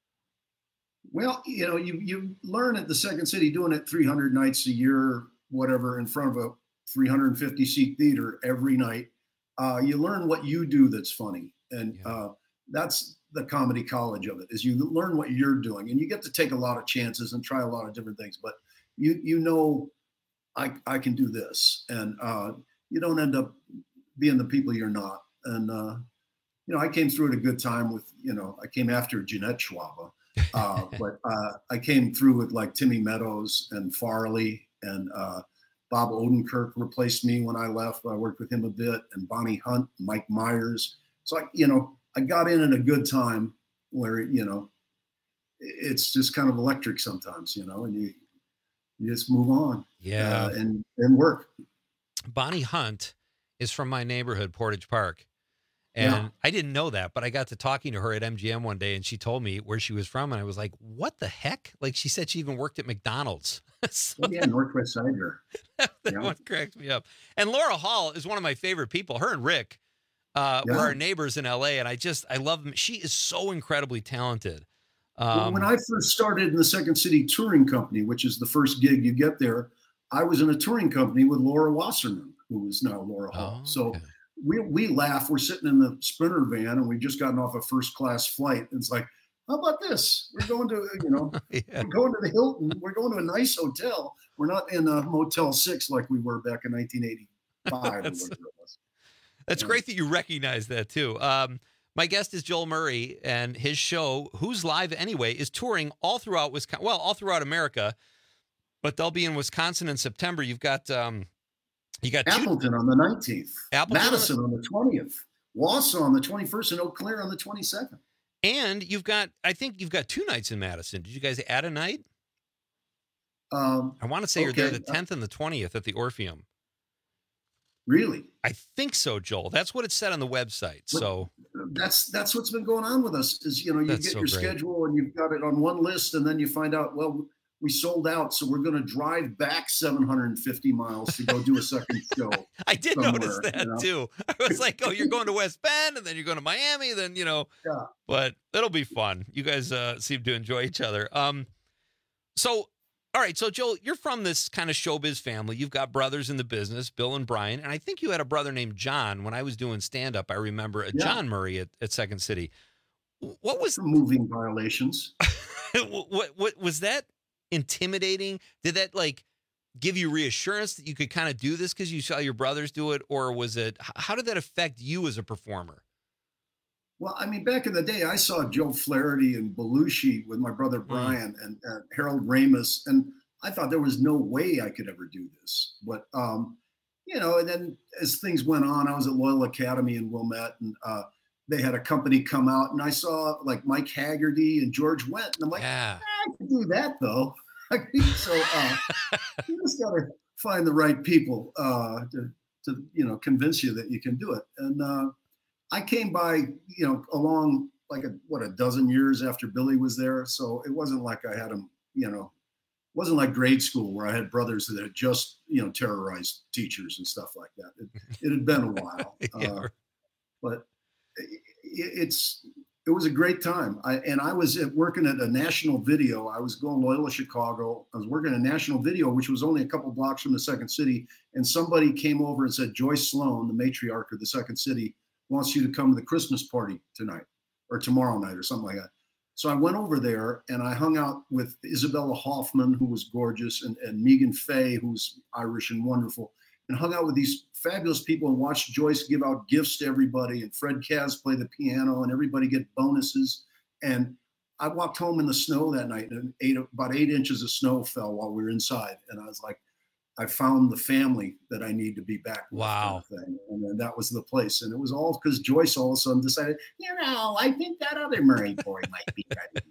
Well, you know, you you learn at the Second City doing it three hundred nights a year, whatever, in front of a three hundred fifty seat theater every night. Uh, you learn what you do that's funny, and Yeah. uh, that's the comedy college of it. Is you learn what you're doing, and you get to take a lot of chances and try a lot of different things. But you you know, I I can do this, and uh, you don't end up being the people you're not. And uh, you know, I came through at a good time with you know, I came after Jeanette Schwaba. uh, but uh, I came through with like Timmy Meadows and Farley, and uh, Bob Odenkirk replaced me when I left. I worked with him a bit, and Bonnie Hunt, Mike Myers. So I, you know, I got in at a good time where you know, it's just kind of electric sometimes, you know, and you you just move on, Yeah. uh, and and work. Bonnie Hunt is from my neighborhood, Portage Park. And Yeah. I didn't know that, but I got to talking to her at M G M one day, and she told me where she was from, and I was like, "What the heck?" Like she said, she even worked at McDonald's. So Oh, yeah, Northwest Side here. that Yeah. one cracked me up. And Laura Hall is one of my favorite people. Her and Rick uh, were Yeah. our neighbors in L A, and I just I love them. She is so incredibly talented. Well, Um, when I first started in the Second City Touring Company, which is the first gig you get there, I was in a touring company with Laura Wasserman, who is now Laura Hall. Oh, So okay. we we laugh. We're sitting in the Sprinter van, and we just gotten off a first class flight. And it's like, how about this? We're going to, you know, yeah. we're going to the Hilton. We're going to a nice hotel. We're not in a Motel Six like we were back in nineteen eighty-five. or That's- whatever it was. That's Yeah. great that you recognize that too. Um, my guest is Joel Murray, and his show, Who's Live Anyway, is touring all throughout Wisconsin. Well, all throughout America, but they'll be in Wisconsin in September. You've got um, you got two, Appleton on the nineteenth. Appleton on the- Madison on the twentieth. Wausau on the twenty-first, and Eau Claire on the twenty-second. and you've got I think you've got two nights in Madison. Did you guys add a night? Um, I want to say you're there Okay. the tenth and the twentieth at the Orpheum. Really? I think so, Joel. That's what it said on the website. But so that's that's what's been going on with us. Is you know you That's get so your great. schedule and you've got it on one list, and then you find out well we sold out, so we're going to drive back seven hundred fifty miles to go do a second show. I did somewhere, notice that you know? too. I was like, oh, you're going to West Bend and then you're going to Miami, then, you know, Yeah. but it'll be fun. You guys uh, seem to enjoy each other. Um, so, all right. So, Joel, you're from this kind of showbiz family. You've got brothers in the business, Bill and Brian. And I think you had a brother named John. When I was doing stand-up, I remember a Yeah. John Murray at, at Second City. What was moving violations? what, what, what was that intimidating? Did that like give you reassurance that you could kind of do this because you saw your brothers do it? Or was it, h- how did that affect you as a performer? Well, I mean, back in the day, I saw Joe Flaherty and Belushi with my brother Brian and uh, Harold Ramis, and I thought there was no way I could ever do this. But um, you know, and then as things went on, I was at Loyola Academy in Wilmette, and uh, they had a company come out, and I saw like Mike Haggerty and George Wendt, and I'm like, yeah. I can do that though. so uh, you just got to find the right people uh, to, to, you know, convince you that you can do it. And uh, I came by, you know, along like a, what, a dozen years after Billy was there. So it wasn't like I had him, you know, it wasn't like grade school where I had brothers that had just, you know, terrorized teachers and stuff like that. It, it had been a while, Yeah. uh, but it, it's, it was a great time. I, and I was at, working at a national video. I was going Loyola Chicago. I was working at a national video, which was only a couple blocks from the Second City. And somebody came over and said, Joyce Sloan, the matriarch of the Second City, wants you to come to the Christmas party tonight or tomorrow night or something like that. So I went over there and I hung out with Isabella Hoffman, who was gorgeous, and, and Megan Fay, who's Irish and wonderful, and hung out with these fabulous people and watched Joyce give out gifts to everybody, and Fred Kaz play the piano, and everybody get bonuses. And I walked home in the snow that night, and eight, about eight inches of snow fell while we were inside. And I was like, I found the family that I need to be back with. Wow. Kind of thing. And then that was the place. And it was all because Joyce all of a sudden decided, you know, I think that other Murray boy might be ready.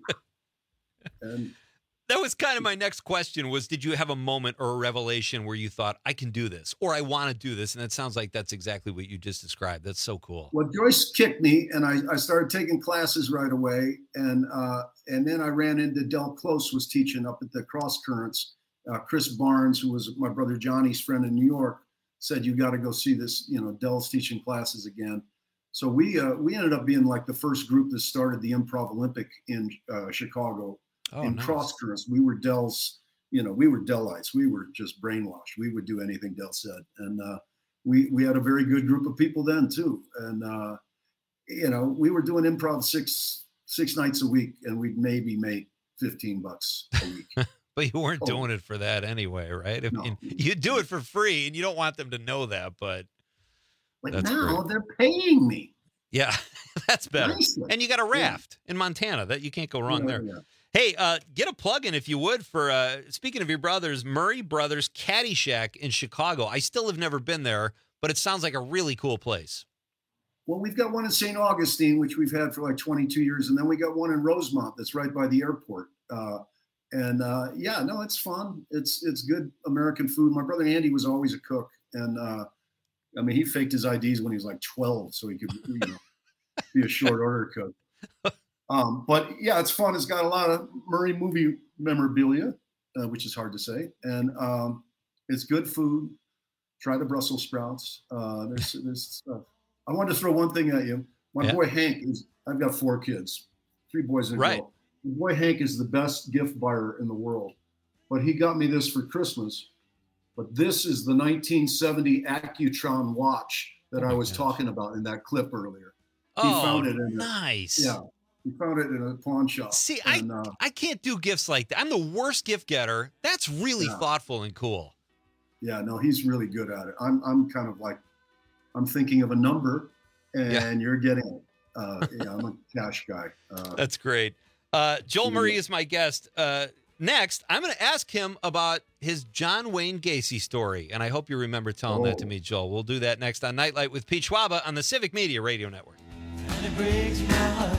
And That was kind of my next question was, did you have a moment or a revelation where you thought, I can do this, or I want to do this? And it sounds like that's exactly what you just described. That's so cool. Well, Joyce kicked me, and I, I started taking classes right away. And uh, and then I ran into Del Close was teaching up at the Cross Currents. Uh, Chris Barnes, who was my brother Johnny's friend in New York, said, you got to go see this, you know, Del's teaching classes again. So we uh, we ended up being like the first group that started the Improv Olympic in uh, Chicago. Oh, in nice. Cross Currents. We were Del's, you know, we were Delites. We were just brainwashed. We would do anything Del said. And uh, we we had a very good group of people then too. And, uh, you know, we were doing improv six six nights a week, and we'd maybe make fifteen bucks a week. But you weren't Oh. doing it for that anyway, right? I No. mean, you do it for free, and you don't want them to know that, but But That's now great. they're paying me. yeah, that's better. Nicely. And you got a raft in Montana. That you can't go wrong Yeah, there. yeah. Hey, uh, get a plug in if you would for, uh, speaking of your brothers, Murray Brothers Caddyshack in Chicago. I still have never been there, but it sounds like a really cool place. Well, we've got one in Saint Augustine, which we've had for like twenty-two years. And then we got one in Rosemont that's right by the airport. Uh, and uh, yeah, no, it's fun. It's it's good American food. My brother Andy was always a cook. And uh, I mean, he faked his I Ds when he was like twelve so he could, you know, be a short order cook. Um, but yeah, it's fun. It's got a lot of Murray movie memorabilia, uh, which is hard to say. And um, it's good food. Try the Brussels sprouts. Uh, there's, there's stuff. I wanted to throw one thing at you. My Yeah. boy Hank is, I've got four kids, three boys and a Right. girl. My boy Hank is the best gift buyer in the world. But he got me this for Christmas. But this is the nineteen seventy Accutron watch that Oh I my was gosh. talking about in that clip earlier. He Oh, found it in a- nice. Yeah. He found it in a pawn shop. See, and, I uh, I can't do gifts like that. I'm the worst gift getter. That's really Yeah. thoughtful and cool. yeah, no, he's really good at it. I'm I'm kind of like, I'm thinking of a number, and Yeah. you're getting it. Uh, yeah, I'm a cash guy. Uh, That's great. Uh, Joel Murray Yeah. is my guest. Uh, next, I'm going to ask him about his John Wayne Gacy story, and I hope you remember telling that to Oh. me, Joel. We'll do that next on Nightlight with Pete Schwaba on the Civic Media Radio Network. And it breaks my heart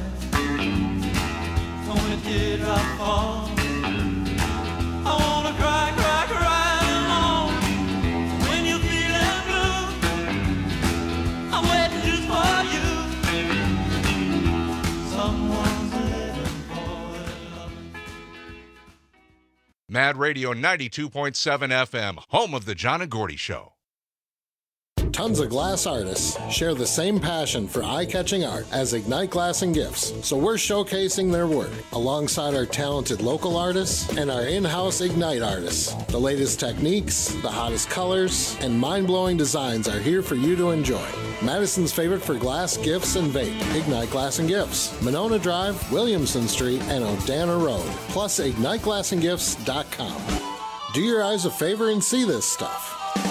when a teardrop falls. I wanna cry, cry, cry alone when you're feeling blue. Mad Radio ninety-two point seven F M, home of the John and Gordy Show. Tons of glass artists share the same passion for eye-catching art as Ignite Glass and Gifts, so we're showcasing their work alongside our talented local artists and our in-house Ignite artists. The latest techniques, the hottest colors, and mind-blowing designs are here for you to enjoy. Madison's favorite for glass, gifts, and vape, Ignite Glass and Gifts, Monona Drive, Williamson Street, and Odana Road, plus ignite glass and gifts dot com. Do your eyes a favor and see this stuff.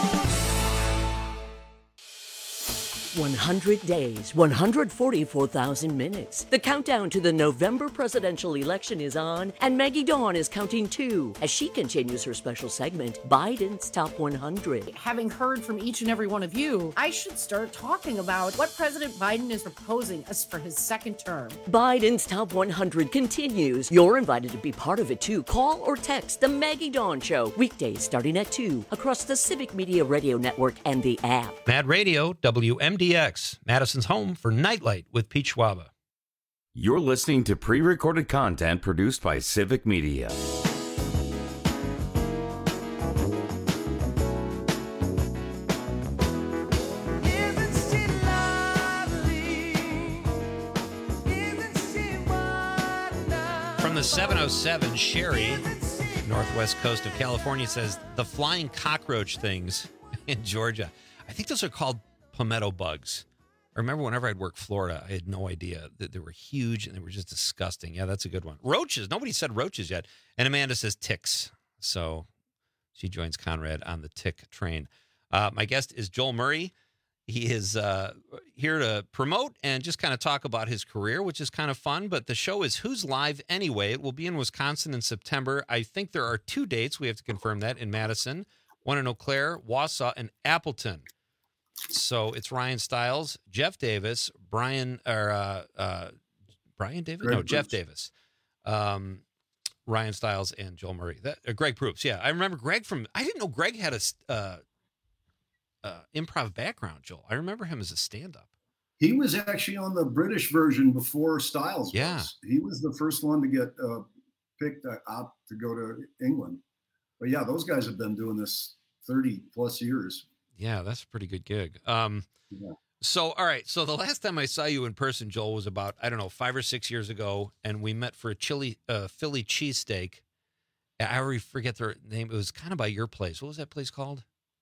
one hundred days, one hundred forty-four thousand minutes. The countdown to the November presidential election is on, and Maggie Dawn is counting too as she continues her special segment, Biden's Top one hundred. Having heard from each and every one of you, I should start talking about what President Biden is proposing us for his second term. Biden's Top one hundred continues. You're invited to be part of it too. Call or text The Maggie Dawn Show, weekdays starting at two, across the Civic Media Radio Network and the app. Mad Radio, W M D X, Madison's home for Nightlight with Pete Schwaba. You're listening to pre-recorded content produced by Civic Media. From the seven oh seven, Sherry, northwest coast of California, says the flying cockroach things in Georgia. I think those are called palmetto bugs. I remember whenever I'd work Florida, I had no idea that they were huge and they were just disgusting. Yeah, that's a good one. Roaches. Nobody said roaches yet. And Amanda says ticks. So she joins Conrad on the tick train. Uh, my guest is Joel Murray. He is uh, here to promote and just kind of talk about his career, which is kind of fun. But the show is Who's Live Anyway? It will be in Wisconsin in September. I think there are two dates. We have to confirm that in Madison, one in Eau Claire, Wausau, and Appleton. So it's Ryan Stiles, Jeff Davis, Brian or uh, uh, Brian Davis, Greg no, Proops. Jeff Davis, um, Ryan Stiles, and Joel Murray. That uh, Greg Proops, yeah, I remember Greg from. I didn't know Greg had a uh, uh, improv background. Joel, I remember him as a stand-up. He was actually on the British version before Stiles. Yeah, was. He was the first one to get uh, picked out to go to England. But yeah, those guys have been doing this thirty plus years. Yeah, that's a pretty good gig. Um, yeah. So, all right. So the last time I saw you in person, Joel, was about, I don't know, five or six years ago, and we met for a chili uh, Philly cheesesteak. I already forget their name. It was kind of by your place. What was that place called?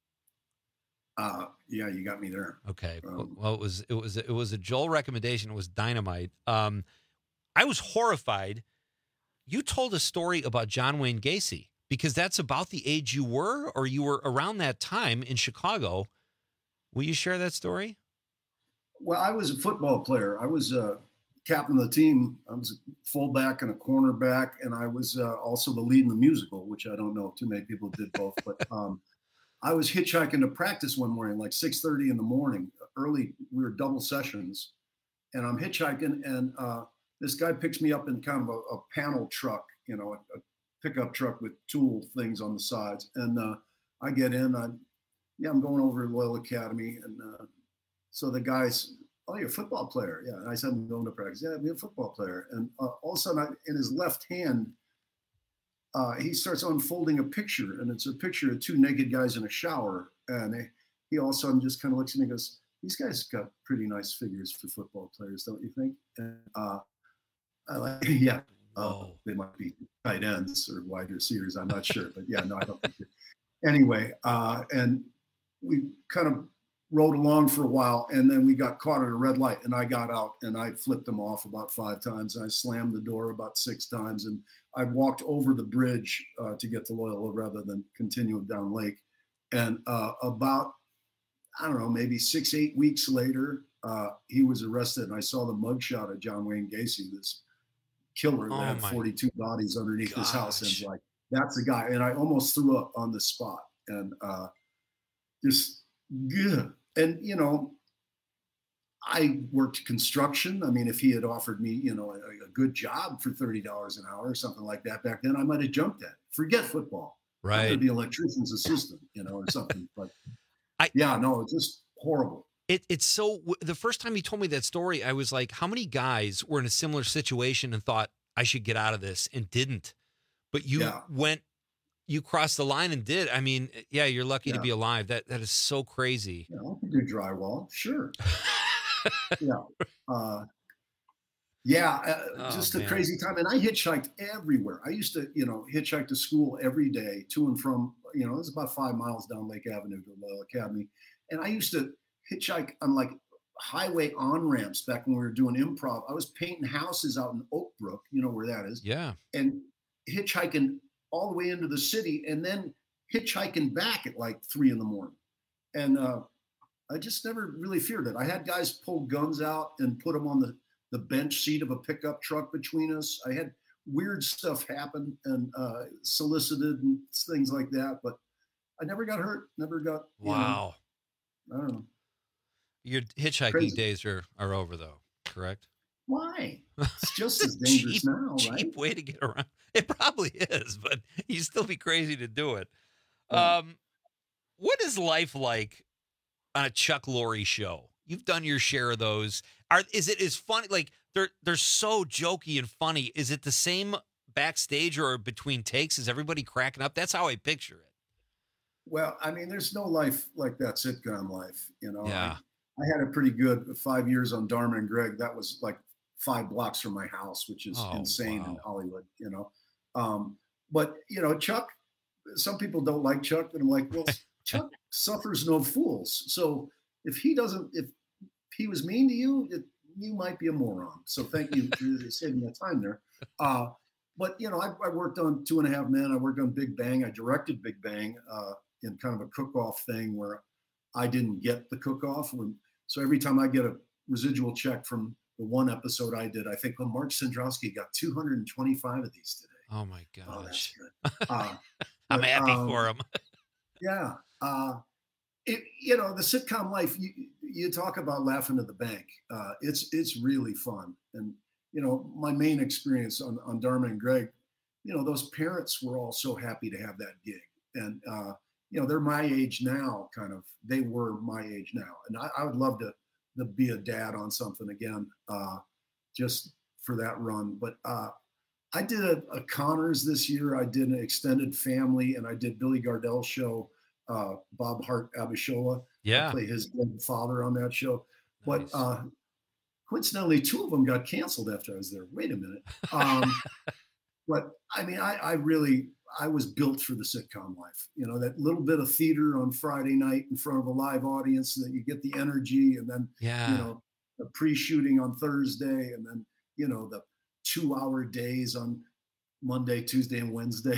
Uh, yeah, you got me there. Okay. Um, well, it was it was it was a Joel recommendation. It was dynamite. Um, I was horrified. You told a story about John Wayne Gacy. Because that's about the age you were, or you were around that time in Chicago. Will you share that story? Well, I was a football player. I was a captain of the team. I was a fullback and a cornerback, and I was uh, also the lead in the musical, which I don't know if too many people did both. But um, I was hitchhiking to practice one morning, like six thirty in the morning, early. We were double sessions, and I'm hitchhiking, and uh, this guy picks me up in kind of a, a panel truck, you know, a, a pickup truck with tool things on the sides. And uh, I get in, I, yeah, I'm going over to Loyal Academy. And uh, so the guy's, oh, you're a football player. Yeah. And I said, I'm going to practice. Yeah, I'm a football player. And uh, all of a sudden I, in his left hand, uh, he starts unfolding a picture, and it's a picture of two naked guys in a shower. And he, he all of a sudden just kind of looks at me and goes, these guys got pretty nice figures for football players, don't you think? And uh, I like, yeah. Uh, they might be tight ends or wide receivers. I'm not sure, but yeah, no, I don't think. It. Anyway, uh, and we kind of rode along for a while, and then we got caught at a red light, and I got out and I flipped them off about five times. And I slammed the door about six times, and I walked over the bridge uh, to get to Loyola rather than continue down Lake. And uh, about, I don't know, maybe six, eight weeks later, uh, he was arrested, and I saw the mugshot of John Wayne Gacy, this killer that oh had forty-two bodies underneath gosh. his house, and like, that's the guy. And I almost threw up on the spot, and uh just yeah. And you know, I worked construction. I mean, if he had offered me, you know, a, a good job for thirty dollars an hour or something like that back then, I might have jumped at it. Forget football, right? I'd be electrician's assistant, you know, or something. But I, yeah, no, it's just horrible. It, it's so, the first time he told me that story, I was like, how many guys were in a similar situation and thought I should get out of this and didn't? But you yeah. went you crossed the line and did. I mean, yeah, you're lucky Yeah. to be alive. That that is so crazy. Yeah, I can do drywall, sure. yeah, uh, yeah, uh, Oh, just a man. crazy time. And I hitchhiked everywhere. I used to, you know, hitchhike to school every day, to and from. You know, it was about five miles down Lake Avenue to Loyola Academy, and I used to hitchhike on like highway on ramps back when we were doing improv. I was painting houses out in Oak Brook, you know where that is, Yeah. and hitchhiking all the way into the city, and then hitchhiking back at like three in the morning. And uh, I just never really feared it. I had guys pull guns out and put them on the, the bench seat of a pickup truck between us. I had weird stuff happen and uh, solicited and things like that, but I never got hurt, never got, you Wow. know, I don't know. Your hitchhiking Crazy. days are, are over, though, correct? Why? It's just It's as a dangerous cheap, now, right? cheap way to get around. It probably is, but you'd still be crazy to do it. Yeah. Um, what is life like on a Chuck Lorre show? You've done your share of those. Are is it as funny? Like they're they're so jokey and funny. Is it the same backstage or between takes? Is everybody cracking up? That's how I picture it. Well, I mean, there's no life like that sitcom life, you know. Yeah. I, I had a pretty good five years on Dharma and Greg. That was like five blocks from my house, which is Oh, insane wow. in Hollywood, you know. Um, but you know, Chuck. Some people don't like Chuck, and I'm like, well, Chuck suffers no fools. So if he doesn't, if he was mean to you, it, you might be a moron. So thank you for saving that time there. Uh, but you know, I, I worked on Two and a Half Men. I worked on Big Bang. I directed Big Bang uh, in kind of a cook-off thing where I didn't get the cook-off. When, so every time I get a residual check from the one episode I did, I think, well, Mark Sandrowski got two hundred twenty-five of these today. Oh my Oh, that's gosh. good. Uh, I'm but, happy um, for him. Yeah. Uh, it, you know, the sitcom life, you, you talk about laughing at the bank. Uh, it's it's really fun. And, you know, my main experience on, on Dharma and Greg, you know, those parents were all so happy to have that gig. And, uh, you know, they're my age now, kind of. They were my age now. And I, I would love to, to be a dad on something again, uh, just for that run. But uh, I did a, a Connors this year. I did an Extended Family, and I did Billy Gardell's show, uh, Bob Hart Abishola. Yeah. I play his dead father on that show. But Nice. uh, coincidentally, two of them got canceled after I was there. Wait a minute. Um, but I mean, I, I really, I was built for the sitcom life. You know, that little bit of theater on Friday night in front of a live audience, that you get the energy, and then, Yeah. you know, the pre-shooting on Thursday, and then, you know, the two-hour days on Monday, Tuesday, and Wednesday.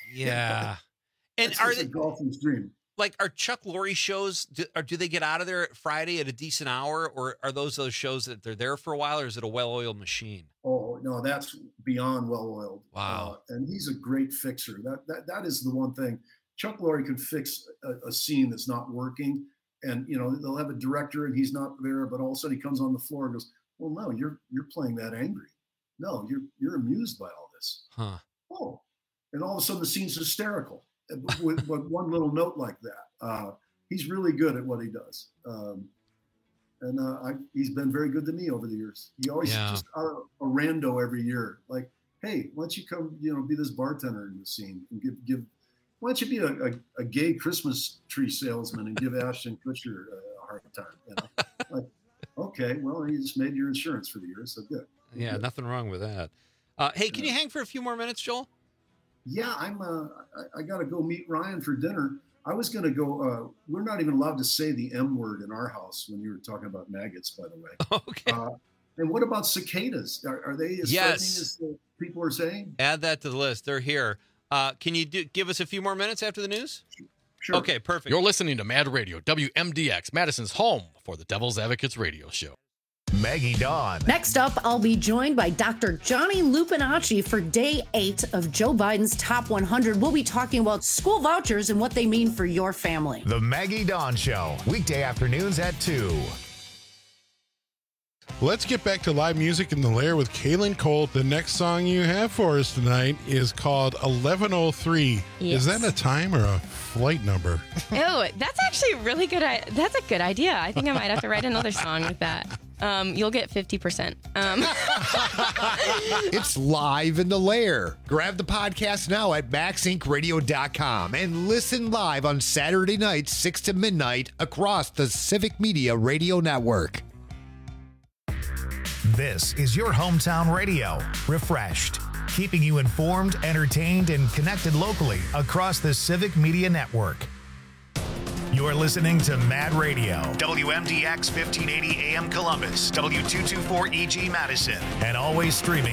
Yeah. And It's are just they a golfer's dream. like are Chuck Lorre shows? Do, or do they get out of there at Friday at a decent hour, or are those those shows that they're there for a while, or is it a well-oiled machine? Oh no, that's beyond well-oiled. Wow. Uh, and he's a great fixer. That that that is the one thing. Chuck Lorre can fix a, a scene that's not working, and you know they'll have a director and he's not there, but all of a sudden he comes on the floor and goes, "Well, no, you're you're playing that angry. No, you're you're amused by all this. Huh. Oh," and all of a sudden the scene's hysterical with, with one little note like that. Uh, he's really good at what he does. Um, And uh, I, he's been very good to me over the years. He always Yeah. just uh, a rando every year, like, "Hey, why don't you come, you know, be this bartender in the scene and give give? Why don't you be a, a, a gay Christmas tree salesman and give Ashton Kutcher a hard time?" You know, like, okay, well, you just made your insurance for the year, so good. Yeah, nothing wrong with that. Uh, hey, can you hang for a few more minutes, Joel? Yeah, I'm. Uh, I, I got to go meet Ryan for dinner. I was going to go. Uh, we're not even allowed to say the M word in our house when you were talking about maggots, by the way. Okay. Uh, and what about cicadas? Are, are they as Yes. frightening as the people are saying? Add that to the list. They're here. Uh, can you do, give us a few more minutes after the news? Sure. Okay, perfect. You're listening to Mad Radio, W M D X, Madison's home for the Devil's Advocates radio show. Maggie Dawn. Next up, I'll be joined by Doctor Johnny Lupinacci for day eight of Joe Biden's Top one hundred. We'll be talking about school vouchers and what they mean for your family. The Maggie Dawn Show, weekday afternoons at two. Let's get back to live music in the Lair with Kaylin Cole. The next song you have for us tonight is called eleven oh three. Yes. Is that a time or a flight number? Oh, that's actually a really good. I- That's a good idea. I think I might have to write another song with that. Um, you'll get fifty percent. Um. It's live in the lair. Grab the podcast now at max inc radio dot com and listen live on Saturday nights, six to midnight, across the Civic Media Radio Network. This is your hometown radio, refreshed, keeping you informed, entertained, and connected locally across the Civic Media Network. You're listening to Mad Radio, W M D X fifteen eighty A M Columbus, W two twenty-four E G Madison, and always streaming